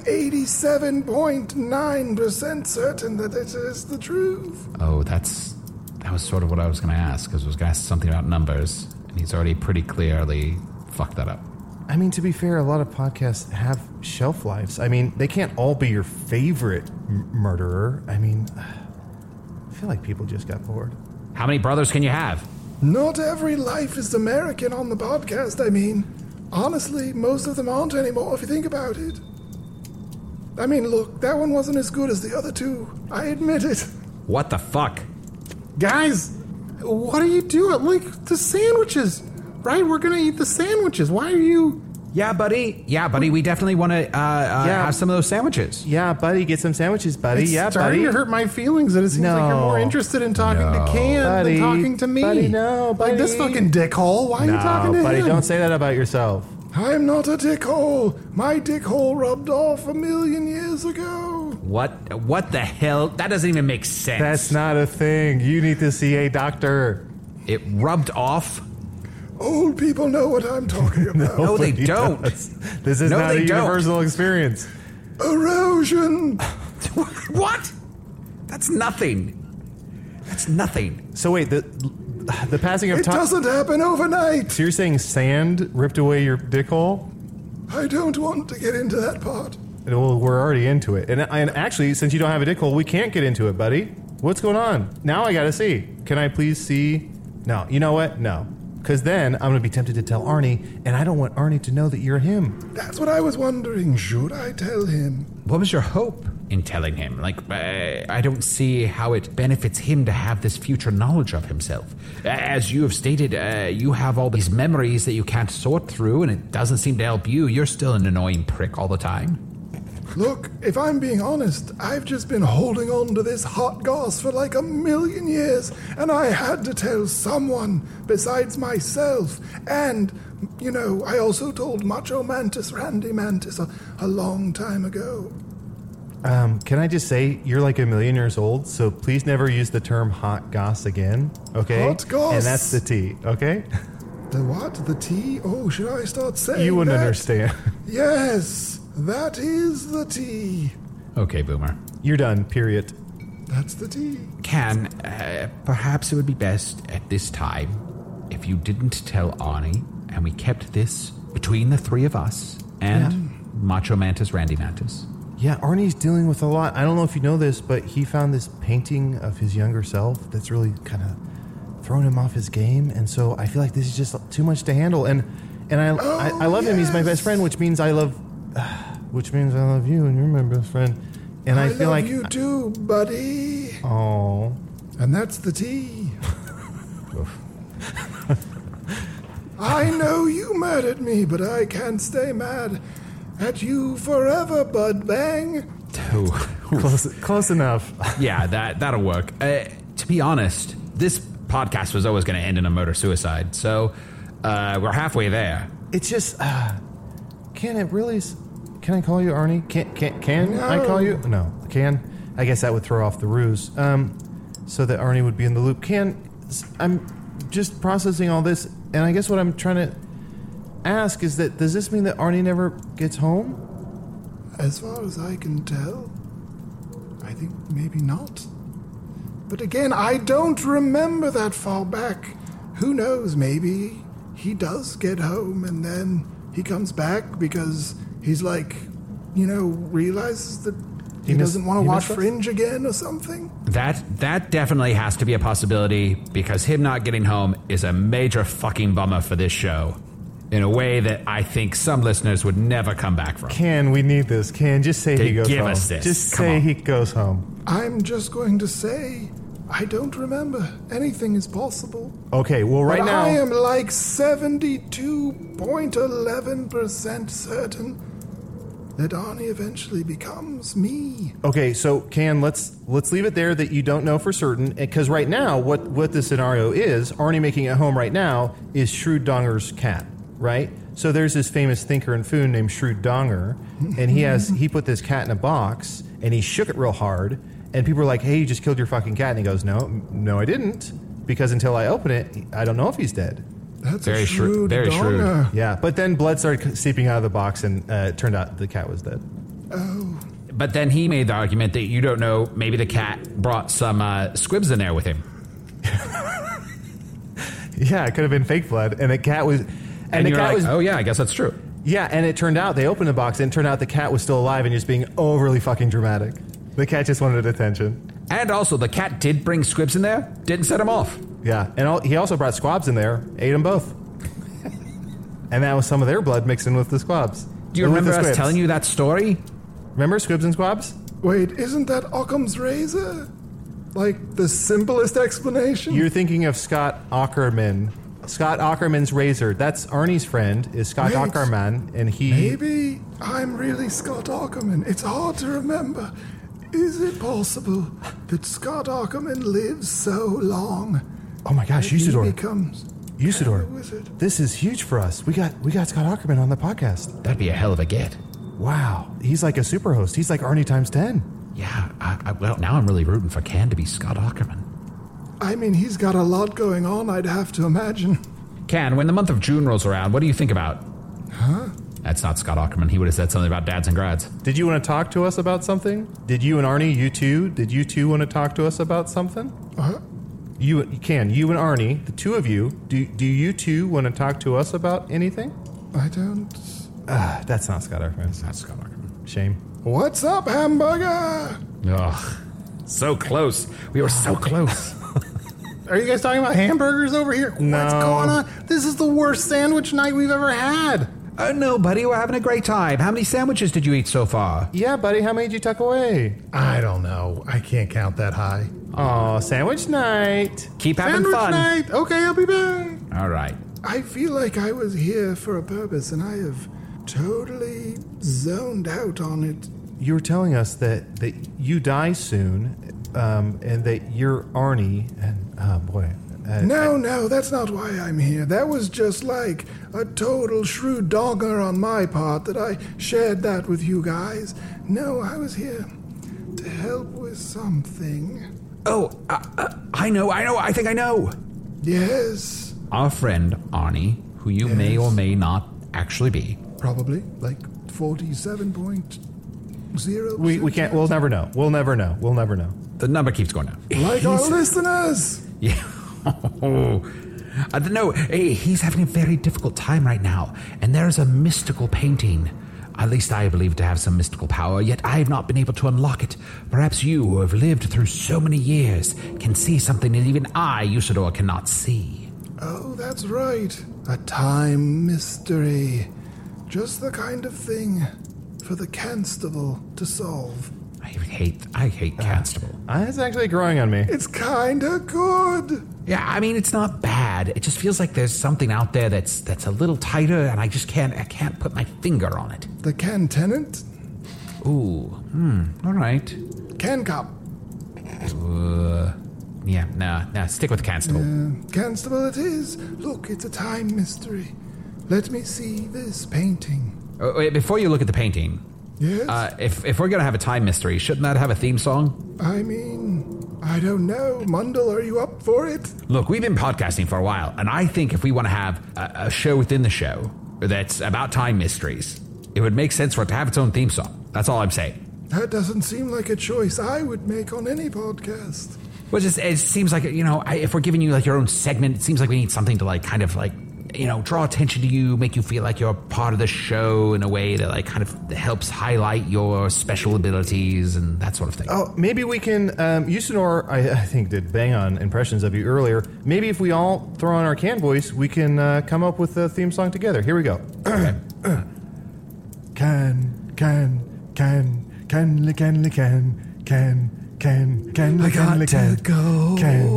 87.9% certain that it is the truth. Oh, that was sort of what I was going to ask, because I was going to ask something about numbers, and he's already pretty clearly fucked that up. I mean, to be fair, a lot of podcasts have shelf lives. I mean, they can't all be your favorite murderer. I mean, I feel like people just got bored. How many brothers can you have? Not every life is American on the podcast, I mean. Honestly, most of them aren't anymore, if you think about it. I mean, look, that one wasn't as good as the other two. I admit it. What the fuck? Guys, what are you doing? Like, the sandwiches, right? We're gonna eat the sandwiches. Why are you... Yeah, buddy, we definitely want to have some of those sandwiches. Yeah, buddy, get some sandwiches, buddy. It's starting to hurt my feelings that it seems like you're more interested in talking to Can than talking to me. Buddy, like this fucking dickhole. Why are you talking to buddy, him? Don't say that about yourself. I'm not a dickhole. My dickhole rubbed off 1,000,000 years ago. What the hell? That doesn't even make sense. That's not a thing. You need to see a doctor. It rubbed off? Old people know what I'm talking about. No, they don't. This is not a universal experience. Erosion. What? That's nothing. So wait, the passing of time... It doesn't happen overnight. So you're saying sand ripped away your dick hole? I don't want to get into that part. Well, we're already into it. And actually, since you don't have a dick hole, we can't get into it, buddy. What's going on? Now I gotta see. Can I please see? No. You know what? No. Because then I'm going to be tempted to tell Arnie, and I don't want Arnie to know that you're him. That's what I was wondering. Should I tell him? What was your hope in telling him? Like, I don't see how it benefits him to have this future knowledge of himself. As you have stated, you have all these memories that you can't sort through, and it doesn't seem to help you. You're still an annoying prick all the time. Look, if I'm being honest, I've just been holding on to this hot goss for like 1,000,000 years, and I had to tell someone besides myself. And, you know, I also told Macho Mantis, Randy Mantis, a long time ago. Can I just say, you're like 1,000,000 years old, so please never use the term hot goss again, okay? Hot goss? And that's the T, okay? The what? The T? Oh, should I start saying You wouldn't that? understand. Yes. That is the tea. Okay, Boomer. You're done, period. That's the tea. Can, perhaps it would be best at this time if you didn't tell Arnie, and we kept this between the three of us and Macho Mantis, Randy Mantis. Yeah, Arnie's dealing with a lot. I don't know if you know this, but he found this painting of his younger self that's really kind of thrown him off his game, and so I feel like this is just too much to handle. And I love him. He's my best friend, which means I love you, and you're my best friend. And I feel like you too, buddy. Oh, and that's the tea. I know you murdered me, but I can't stay mad at you forever, Bud Bang. Close enough. Yeah, that'll work. To be honest, this podcast was always going to end in a murder-suicide, so we're halfway there. It's just, can I call you Arnie? Can No. I call you? No. Can? I guess that would throw off the ruse. So that Arnie would be in the loop. I'm just processing all this, and I guess what I'm trying to ask is that, does this mean that Arnie never gets home? As far as I can tell, I think maybe not. But again, I don't remember that far back. Who knows, maybe he does get home and then he comes back because he's like, realizes that he doesn't want to watch Fringe again or something? That definitely has to be a possibility, because him not getting home is a major fucking bummer for this show in a way that I think some listeners would never come back from. Can we need this? Can just say he goes home. Give us this. Just say he goes home. I'm just going to say I don't remember. Anything is possible. Okay, well, right now I am like 72.11% certain that Arnie eventually becomes me. Okay, so Can, let's leave it there that you don't know for certain, because right now what the scenario is, Arnie making it home right now is Shrewd Donger's cat, right? So there's this famous thinker in Foon named Shrewd Donger, and he put this cat in a box and he shook it real hard, and people were like, "Hey, you just killed your fucking cat," and he goes, "No, I didn't, because until I open it, I don't know if he's dead." That's very shrewd. Very shrewd. Yeah, but then blood started seeping out of the box, and it turned out the cat was dead. Oh. But then he made the argument that you don't know, maybe the cat brought some squibs in there with him. Yeah, it could have been fake blood, and the cat was... And the cat was, oh yeah, I guess that's true. Yeah, and it turned out, they opened the box, and it turned out the cat was still alive and just being overly fucking dramatic. The cat just wanted attention. And also, the cat did bring squibs in there, didn't set him off. Yeah, and he also brought squabs in there, ate them both. And that was some of their blood mixed in with the squabs. Do you remember us telling you that story? Remember squibs and squabs? Wait, isn't that Occam's razor? Like, the simplest explanation? You're thinking of Scott Aukerman. Scott Aukerman's razor. That's Arnie's friend, is Scott Aukerman, and he... Maybe I'm really Scott Aukerman. It's hard to remember. Is it possible that Scott Aukerman lives so long? Oh my gosh, Usador. He becomes Usador. This is huge for us. We got Scott Aukerman on the podcast. That'd be a hell of a get. Wow. He's like a super host. He's like Arnie times 10. Yeah, well, now I'm really rooting for Can to be Scott Aukerman. I mean, he's got a lot going on, I'd have to imagine. Can, when the month of June rolls around, what do you think about? Huh? That's not Scott Aukerman. He would have said something about dads and grads. Did you want to talk to us about something? Did you and Arnie, did you two want to talk to us about something? You and Arnie, the two of you, do you two want to talk to us about anything? I don't... That's not Scott Aukerman. That's not Scott Aukerman. Shame. What's up, hamburger? Ugh. So close. We were so close. Are you guys talking about hamburgers over here? No. What's going on? This is the worst sandwich night we've ever had. No, buddy, we're having a great time. How many sandwiches did you eat so far? Yeah, buddy, how many did you tuck away? I don't know. I can't count that high. Oh, sandwich night. Keep having Sandwich fun. night. Okay, I'll be back. All right. I feel like I was here for a purpose, and I have totally zoned out on it. You were telling us that you die soon, and that you're Arnie, and oh boy. No, that's not why I'm here. That was just like a total shrewd dogger on my part that I shared that with you guys. No, I was here to help with something. Oh, I know. I think I know. Yes. Our friend, Arnie, who you may or may not actually be. Probably, like 47.0%. We can't, we'll never know. We'll never know. The number keeps going down. Like our listeners. Yeah. No, he's having a very difficult time right now, and there's a mystical painting. At least I believe to have some mystical power, yet I have not been able to unlock it. Perhaps you, who have lived through so many years, can see something that even I, Usador, cannot see. Oh, that's right. A time mystery. Just the kind of thing for the constable to solve. I hate constable. It's actually growing on me. It's kinda good. Yeah, I mean, it's not bad. It just feels like there's something out there that's a little tighter, and I can't put my finger on it. The can tenant? Ooh, all right. Can cop. Nah, stick with constable. Constable it is. Look, it's a time mystery. Let me see this painting. Wait, before you look at the painting... Yes? If we're going to have a time mystery, shouldn't that have a theme song? I mean, I don't know. Mundell, are you up for it? Look, we've been podcasting for a while, and I think if we want to have a show within the show that's about time mysteries, it would make sense for it to have its own theme song. That's all I'm saying. That doesn't seem like a choice I would make on any podcast. Well, it seems like, if we're giving you like your own segment, it seems like we need something to like kind of like draw attention to you, make you feel like you're part of the show in a way that like kind of helps highlight your special abilities and that sort of thing. Oh, maybe we can, Usador, I think, did bang on impressions of you earlier. Maybe if we all throw on our can voice, we can come up with a theme song together. Here we go. Can, I got to go.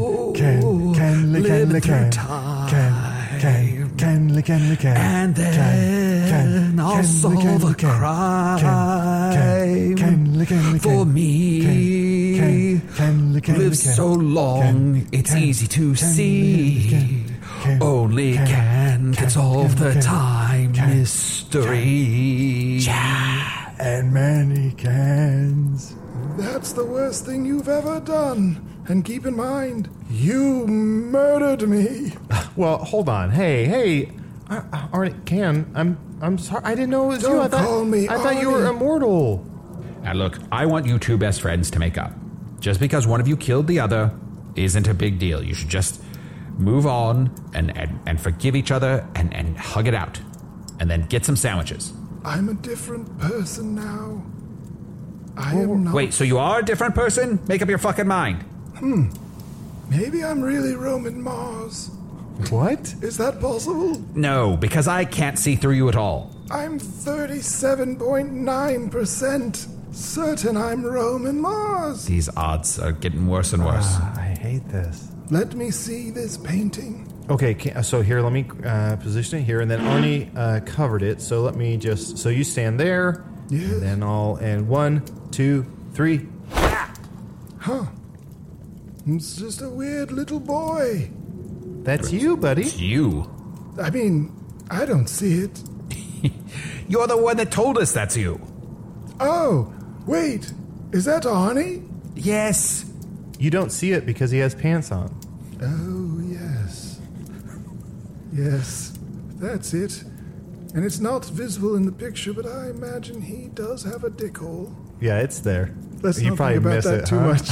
And then I'll solve a crime for me. Live so long, it's easy to see. Only can solve the time mystery. And many cans. That's the worst thing you've ever done. And keep in mind, you murdered me. Well, hold on. Hey, Arnie, Can, I'm sorry. I didn't know it was you. Call me I thought you were immortal. Now look, I want you two best friends to make up. Just because one of you killed the other isn't a big deal. You should just move on and forgive each other and hug it out. And then get some sandwiches. I'm a different person now. I am not... Wait, so you are a different person? Make up your fucking mind. Maybe I'm really Roman Mars. What? Is that possible? No, because I can't see through you at all. I'm 37.9% certain I'm Roman Mars. These odds are getting worse and worse. I hate this. Let me see this painting. Okay, so here, let me position it here, and then Arnie covered it, so let me just... So you stand there, yes. And then and 1, 2, 3. Huh. It's just a weird little boy. That's you, buddy. It's you. I mean, I don't see it. You're the one that told us that's you. Oh, wait. Is that Arnie? Yes. You don't see it because he has pants on. Oh, yes. Yes, that's it. And it's not visible in the picture, but I imagine he does have a dick hole. Yeah, it's there. Let's you not probably think about miss that it too much.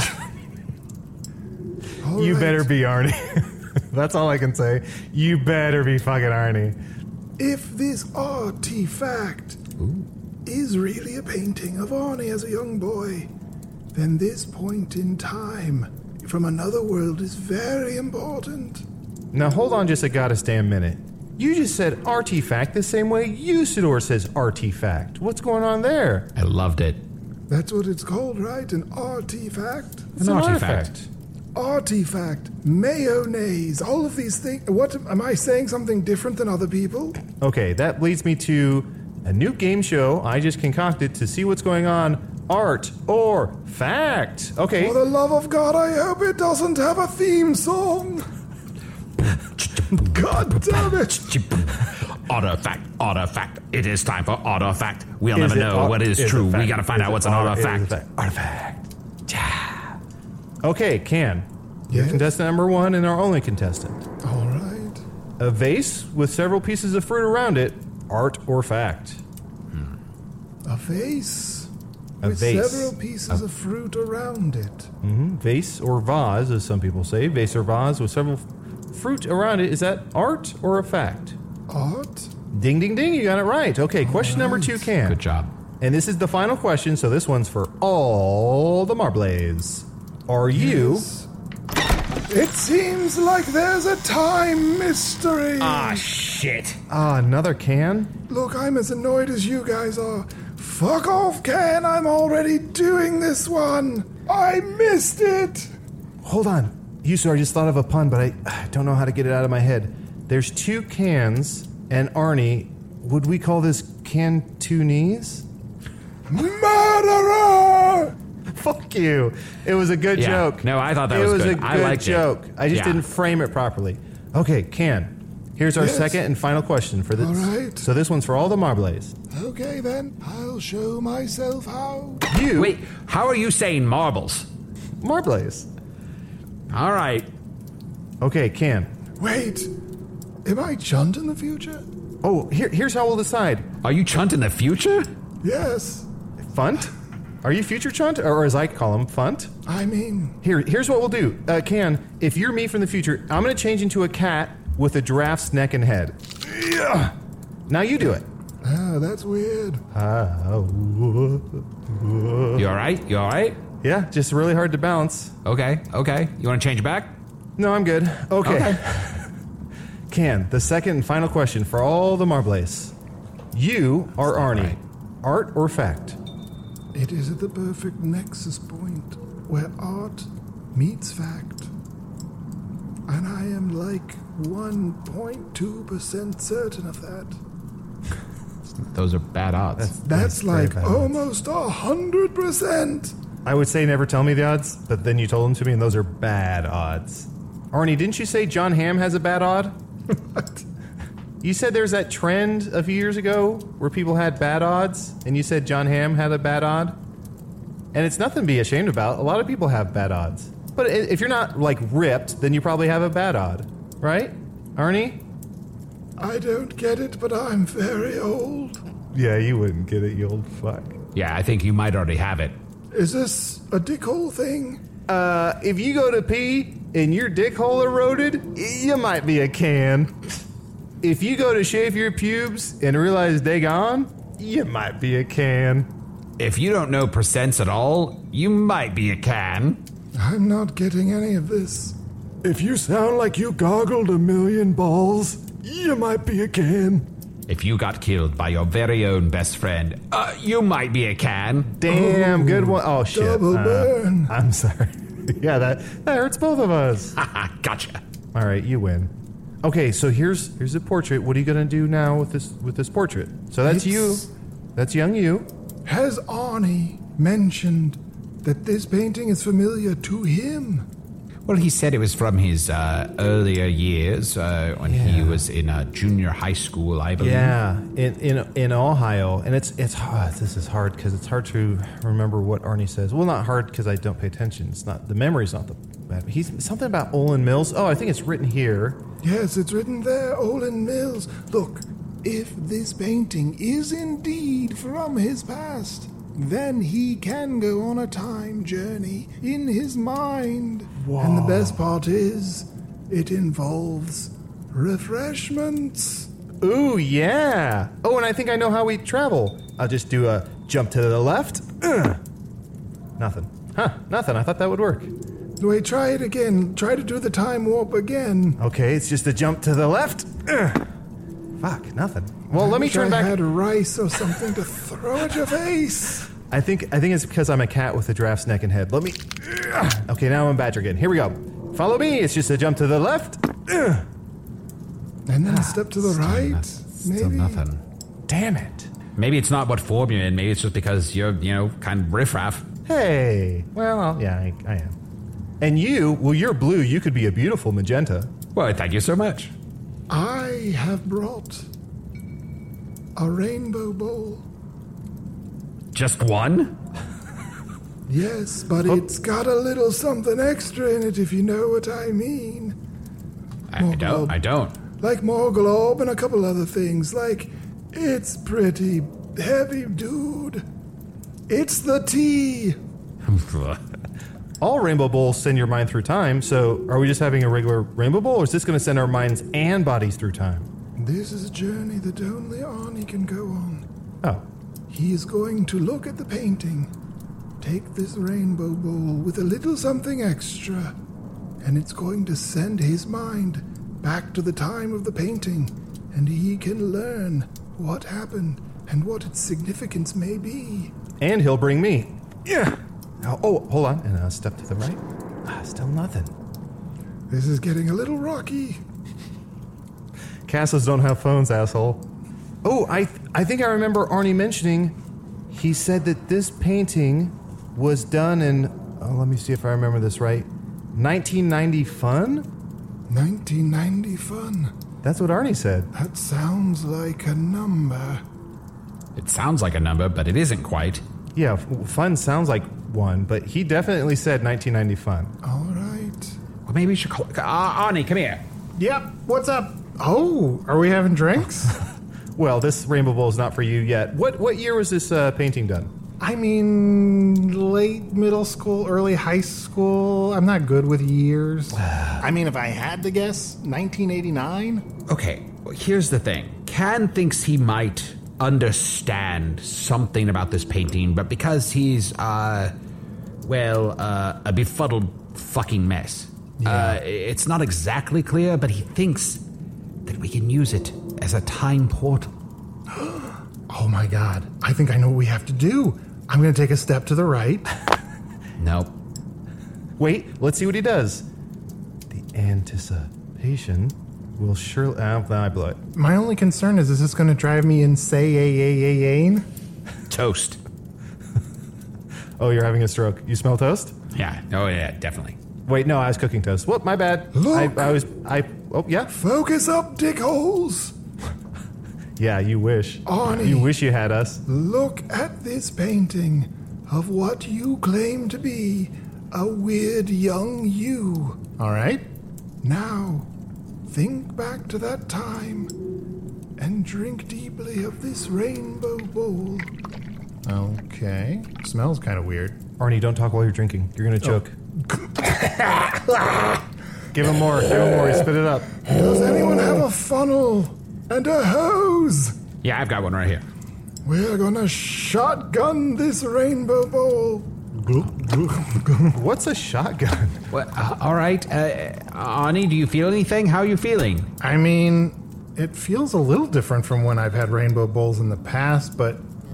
You right. better be Arnie. That's all I can say. You better be fucking Arnie. If this artifact is really a painting of Arnie as a young boy, then this point in time from another world is very important. Now hold on just a goddess damn minute. You just said artifact the same way Usador says artifact. What's going on there? I loved it. That's what it's called, right? An artifact? It's an artifact. Artifact, mayonnaise, all of these things. What, am I saying something different than other people? Okay, that leads me to a new game show I just concocted to see what's going on. Art or fact. Okay. For the love of God, I hope it doesn't have a theme song. God damn it. Artifact. It is time for artifact. We'll never know what is true. We gotta find out what's an artifact. Artifact. Okay, Can. You're Yes? contestant number 1 and our only contestant. All right. A vase with several pieces of fruit around it. Art or fact? A vase A with vase. several pieces of fruit around it. Mm-hmm. Vase or vase, as some people say. Vase or vase with several fruit around it. Is that art or a fact? Art? Ding, ding, ding. You got it right. Okay, question number 2, Can. Good job. And this is the final question, so this one's for all the Marbles. Are you... It seems like there's a time mystery. Shit. another Can? Look, I'm as annoyed as you guys are. Fuck off, Can. I'm already doing this one. I missed it. Hold on. Usador, I just thought of a pun, but I don't know how to get it out of my head. There's 2 Cans, and Arnie, would we call this Cantonese? Murderer! Fuck you. It was a good joke. No, I thought that was good. It was a I good liked joke. it. I just didn't frame it properly. Okay, Can. Here's our second and final question for this. All right. So this one's for all the Marbles. Okay, then. I'll show myself how. Wait, how are you saying marbles? Marbles. All right. Okay, Can. Wait. Am I Chunt in the future? Oh, here's how we'll decide. Are you Chunt in the future? Yes. Funt? Are you future Chunt? Or as I call him, Funt? I mean... Here's what we'll do. Can, if you're me from the future, I'm going to change into a cat with a giraffe's neck and head. Now you do it. Ah, that's weird. You all right? You all right? Yeah, just really hard to balance. Okay. You want to change back? No, I'm good. Okay. Can, the second and final question for all the Marbles. You are Arnie. Right. Art or fact? It is at the perfect nexus point where art meets fact. And I am like 1.2% certain of that. Those are bad odds. That's like almost 100%. I would say never tell me the odds, but then you told them to me, and those are bad odds. Arnie, didn't you say John Hamm has a bad odd? What? You said there's that trend a few years ago where people had bad odds, and you said John Hamm had a bad odd? And it's nothing to be ashamed about. A lot of people have bad odds. But if you're not, like, ripped, then you probably have a bad odd. Right? Arnie? I don't get it, but I'm very old. Yeah, you wouldn't get it, you old fuck. Yeah, I think you might already have it. Is this a dick hole thing? If you go to pee and your dick hole eroded, you might be a can. If you go to shave your pubes and realize they gone, you might be a can. If you don't know percents at all, you might be a can. I'm not getting any of this. If you sound like you goggled 1,000,000 balls, you might be a can. If you got killed by your very own best friend, you might be a can. Damn, good one. Oh, shit. Double burn. I'm sorry. Yeah, that hurts both of us. Gotcha. All right, you win. Okay, so here's a portrait. What are you gonna do now with this portrait? So that's you. That's young you. Has Arnie mentioned that this painting is familiar to him? Well, he said it was from his earlier years when he was in junior high school, I believe. Yeah, in Ohio, and it's hard. This is hard because it's hard to remember what Arnie says. Well, not hard because I don't pay attention. It's not the memory's not the bad. He's something about Olin Mills. Oh, I think it's written here. Yes, it's written there, Olin Mills. Look, if this painting is indeed from his past, then he can go on a time journey in his mind. Whoa. And the best part is, it involves refreshments. Ooh, yeah. Oh, and I think I know how we travel. I'll just do a jump to the left. Nothing. Nothing. I thought that would work. Wait, try it again. Try to do the time warp again. Okay, it's just a jump to the left. Fuck, nothing. Well, let me turn back. I had rice or something to throw at your face. I think it's because I'm a cat with a giraffe's neck and head. Let me... Okay, now I'm a badger again. Here we go. Follow me. It's just a jump to the left. And then a step to the right. Still nothing. Damn it. Maybe it's not what form you're in. Maybe it's just because you're, kind of riffraff. Hey. Well, yeah, I am. And you're blue. You could be a beautiful magenta. Well, thank you so much. I have brought a rainbow bowl. Just one? Yes, but it's got a little something extra in it, if you know what I mean. I don't. Like Morglob and a couple other things. Like, it's pretty heavy, dude. It's the tea. All rainbow bowls send your mind through time, so are we just having a regular rainbow bowl, or is this going to send our minds and bodies through time? This is a journey that only Arnie can go on. Oh. He is going to look at the painting, take this rainbow bowl with a little something extra, and it's going to send his mind back to the time of the painting, and he can learn what happened and what its significance may be. And he'll bring me. Yeah. Oh, hold on. And I'll step to the right. Still nothing. This is getting a little rocky. Castles don't have phones, asshole. Oh, I think I remember Arnie mentioning, he said that this painting was done in, let me see if I remember this right, 1990 fun? 1990 fun? That's what Arnie said. That sounds like a number. It sounds like a number, but it isn't quite. Yeah, fun sounds like one, but he definitely said 1990 fun. All right. Well, maybe we should call... Arnie, come here. Yep, what's up? Oh, are we having drinks? Well, this rainbow bowl is not for you yet. What year was this painting done? I mean, late middle school, early high school. I'm not good with years. I mean, if I had to guess, 1989? Okay, well, here's the thing. Can thinks he might understand something about this painting, but because he's, a befuddled fucking mess. Yeah. It's not exactly clear, but he thinks that we can use it as a time portal. Oh my god, I think I know what we have to do. I'm going to take a step to the right. Nope. Wait, let's see what he does. The anticipation will surely... I blew it. My only concern is this going to drive me insane? Toast. Oh, you're having a stroke. You smell toast? Yeah. Oh, yeah, definitely. Wait, no, I was cooking toast. Whoop, my bad. Look! Oh, yeah? Focus up, dickholes! Yeah, you wish. Arnie. You wish you had us. Look at this painting of what you claim to be a weird young you. All right. Now, think back to that time and drink deeply of this rainbow bowl. Okay. Smells kind of weird. Arnie, don't talk while you're drinking. You're going to choke. Give him more. Spit it up. Does anyone have a funnel and a hose? Yeah, I've got one right here. We're gonna shotgun this rainbow bowl. What's a shotgun? Well, all right. Arnie, do you feel anything? How are you feeling? I mean, it feels a little different from when I've had rainbow bowls in the past, but...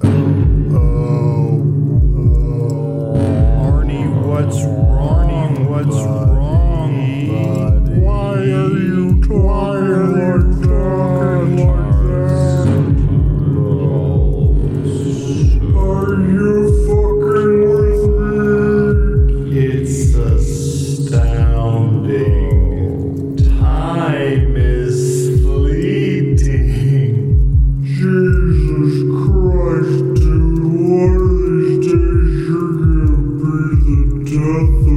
Arnie, what's wrong? What's wrong? Why are you talking like that? Are you fucking with me? It's astounding. Time is fleeting. Jesus Christ, dude, one of these days you're gonna be the death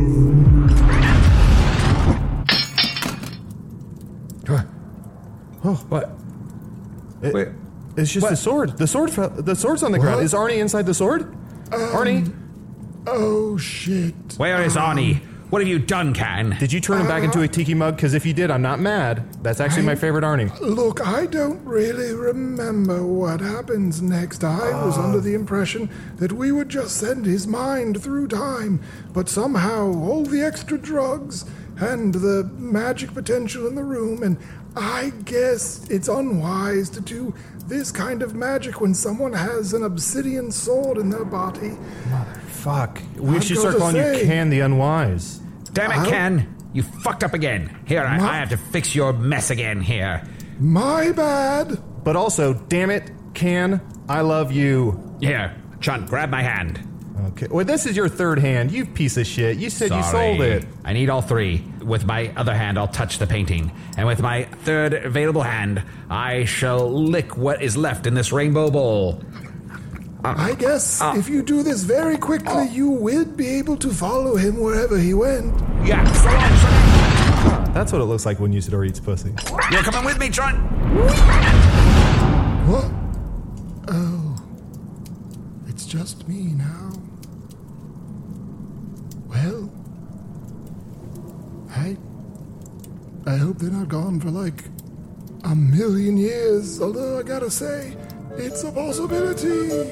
of me. Oh, what? It's just the sword. The sword's on the ground. Is Arnie inside the sword? Arnie? Oh, shit. Where is Arnie? What have you done, Can? Did you turn him back into a tiki mug? Because if you did, I'm not mad. That's actually my favorite Arnie. Look, I don't really remember what happens next. I was under the impression that we would just send his mind through time, but somehow all the extra drugs and the magic potential in the room, and I guess it's unwise to do this kind of magic when someone has an obsidian sword in their body. Motherfuck. We should start calling you Can the Unwise. Damn it, Can. You fucked up again. Here, I have to fix your mess again here. My bad. But also, damn it, Can, I love you. Here, Chunt, grab my hand. Okay. Well, this is your third hand, you piece of shit. You said you sold it. I need all three. With my other hand, I'll touch the painting. And with my third available hand, I shall lick what is left in this rainbow bowl. I guess if you do this very quickly, you will be able to follow him wherever he went. Yeah, that's what it looks like when Usador eats pussy. You're coming with me, Chunt. What? Oh. It's just me now. Well, I hope they're not gone for like 1,000,000 years, although I gotta say, it's a possibility.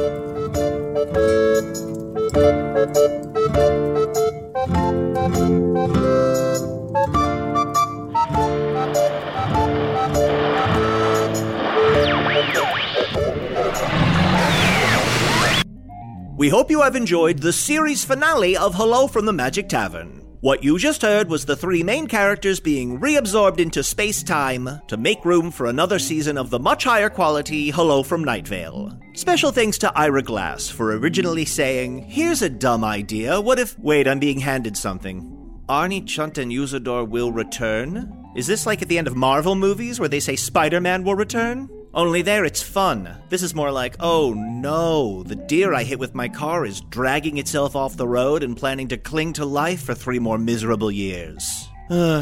We hope you have enjoyed the series finale of Hello from the Magic Tavern. What you just heard was the three main characters being reabsorbed into space-time to make room for another season of the much higher quality Hello from Night Vale. Special thanks to Ira Glass for originally saying, "Here's a dumb idea, what if..." Wait, I'm being handed something. Arnie, Chunt, and Usador will return? Is this like at the end of Marvel movies where they say Spider-Man will return? Only there it's fun. This is more like, oh no, the deer I hit with my car is dragging itself off the road and planning to cling to life for 3 more miserable years.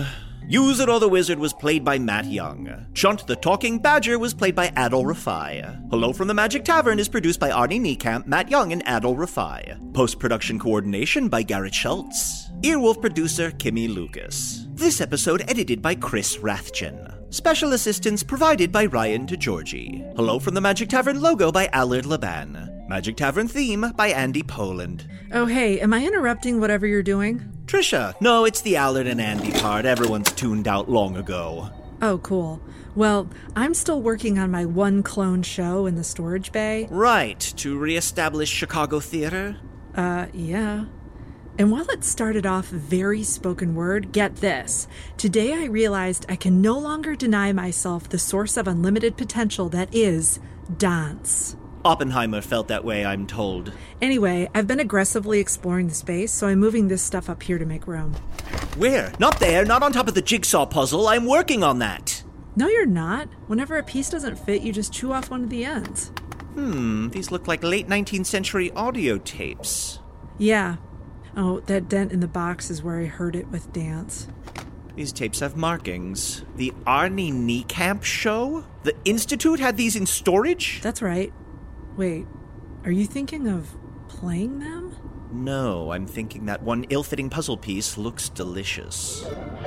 Use It or the Wizard was played by Matt Young. Chunt the Talking Badger was played by Adol Rafai. Hello from the Magic Tavern is produced by Arnie Niekamp, Matt Young, and Adol Rafai. Post-production coordination by Garrett Schultz. Earwolf producer Kimmy Lucas. This episode edited by Chris Rathjen. Special assistance provided by Ryan DeGiorgi. Hello from the Magic Tavern logo by Allard Laban. Magic Tavern theme by Andy Poland. Oh, hey, am I interrupting whatever you're doing? Trisha, no, it's the Allard and Andy part. Everyone's tuned out long ago. Oh, cool. Well, I'm still working on my one clone show in the storage bay. Right, to reestablish Chicago theater? Yeah. And while it started off very spoken word, get this. Today I realized I can no longer deny myself the source of unlimited potential that is dance. Oppenheimer felt that way, I'm told. Anyway, I've been aggressively exploring the space, so I'm moving this stuff up here to make room. Where? Not there, not on top of the jigsaw puzzle. I'm working on that. No, you're not. Whenever a piece doesn't fit, you just chew off one of the ends. These look like late 19th century audio tapes. Yeah. Oh, that dent in the box is where I heard it with dance. These tapes have markings. The Arnie Niekamp show? The Institute had these in storage? That's right. Wait, are you thinking of playing them? No, I'm thinking that one ill-fitting puzzle piece looks delicious.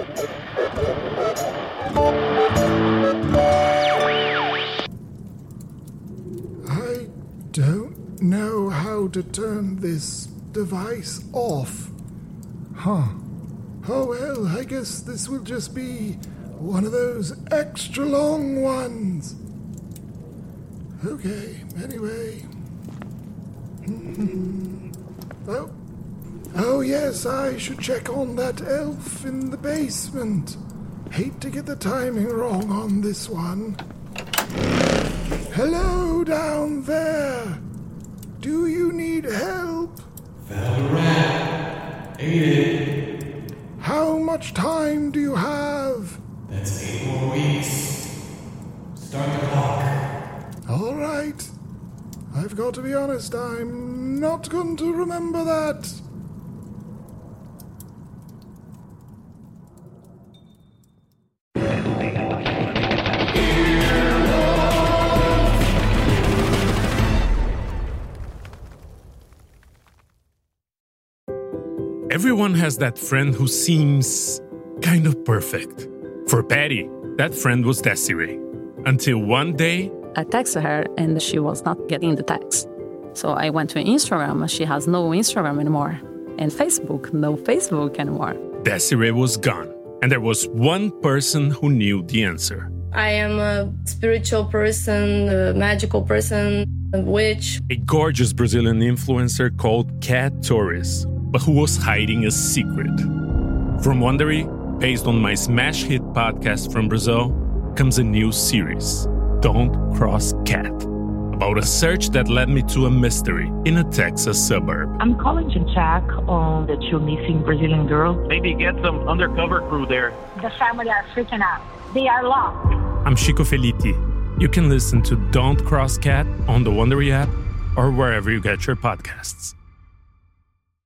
I don't know how to turn this device off. Huh. Oh well, I guess this will just be one of those extra long ones. Okay, anyway. Oh yes, I should check on that elf in the basement. Hate to get the timing wrong on this one. Hello down there. Do you need help? Valdoran, 8. How much time do you have? That's 8 more weeks. Start the clock. All right. I've got to be honest, I'm not going to remember that. Everyone has that friend who seems kind of perfect. For Patty, that friend was Desiree. Until one day, I texted her and she was not getting the text. So I went to Instagram and she has no Instagram anymore. And Facebook, no Facebook anymore. Desiree was gone. And there was one person who knew the answer. I am a spiritual person, a magical person, a witch. A gorgeous Brazilian influencer called Kat Torres, but who was hiding a secret. From Wondery, based on my smash hit podcast from Brazil, comes a new series, Don't Cross Cat, about a search that led me to a mystery in a Texas suburb. I'm calling to check on the 2 missing Brazilian girls. Maybe get some undercover crew there. The family are freaking out. They are lost. I'm Chico Felitti. You can listen to Don't Cross Cat on the Wondery app or wherever you get your podcasts.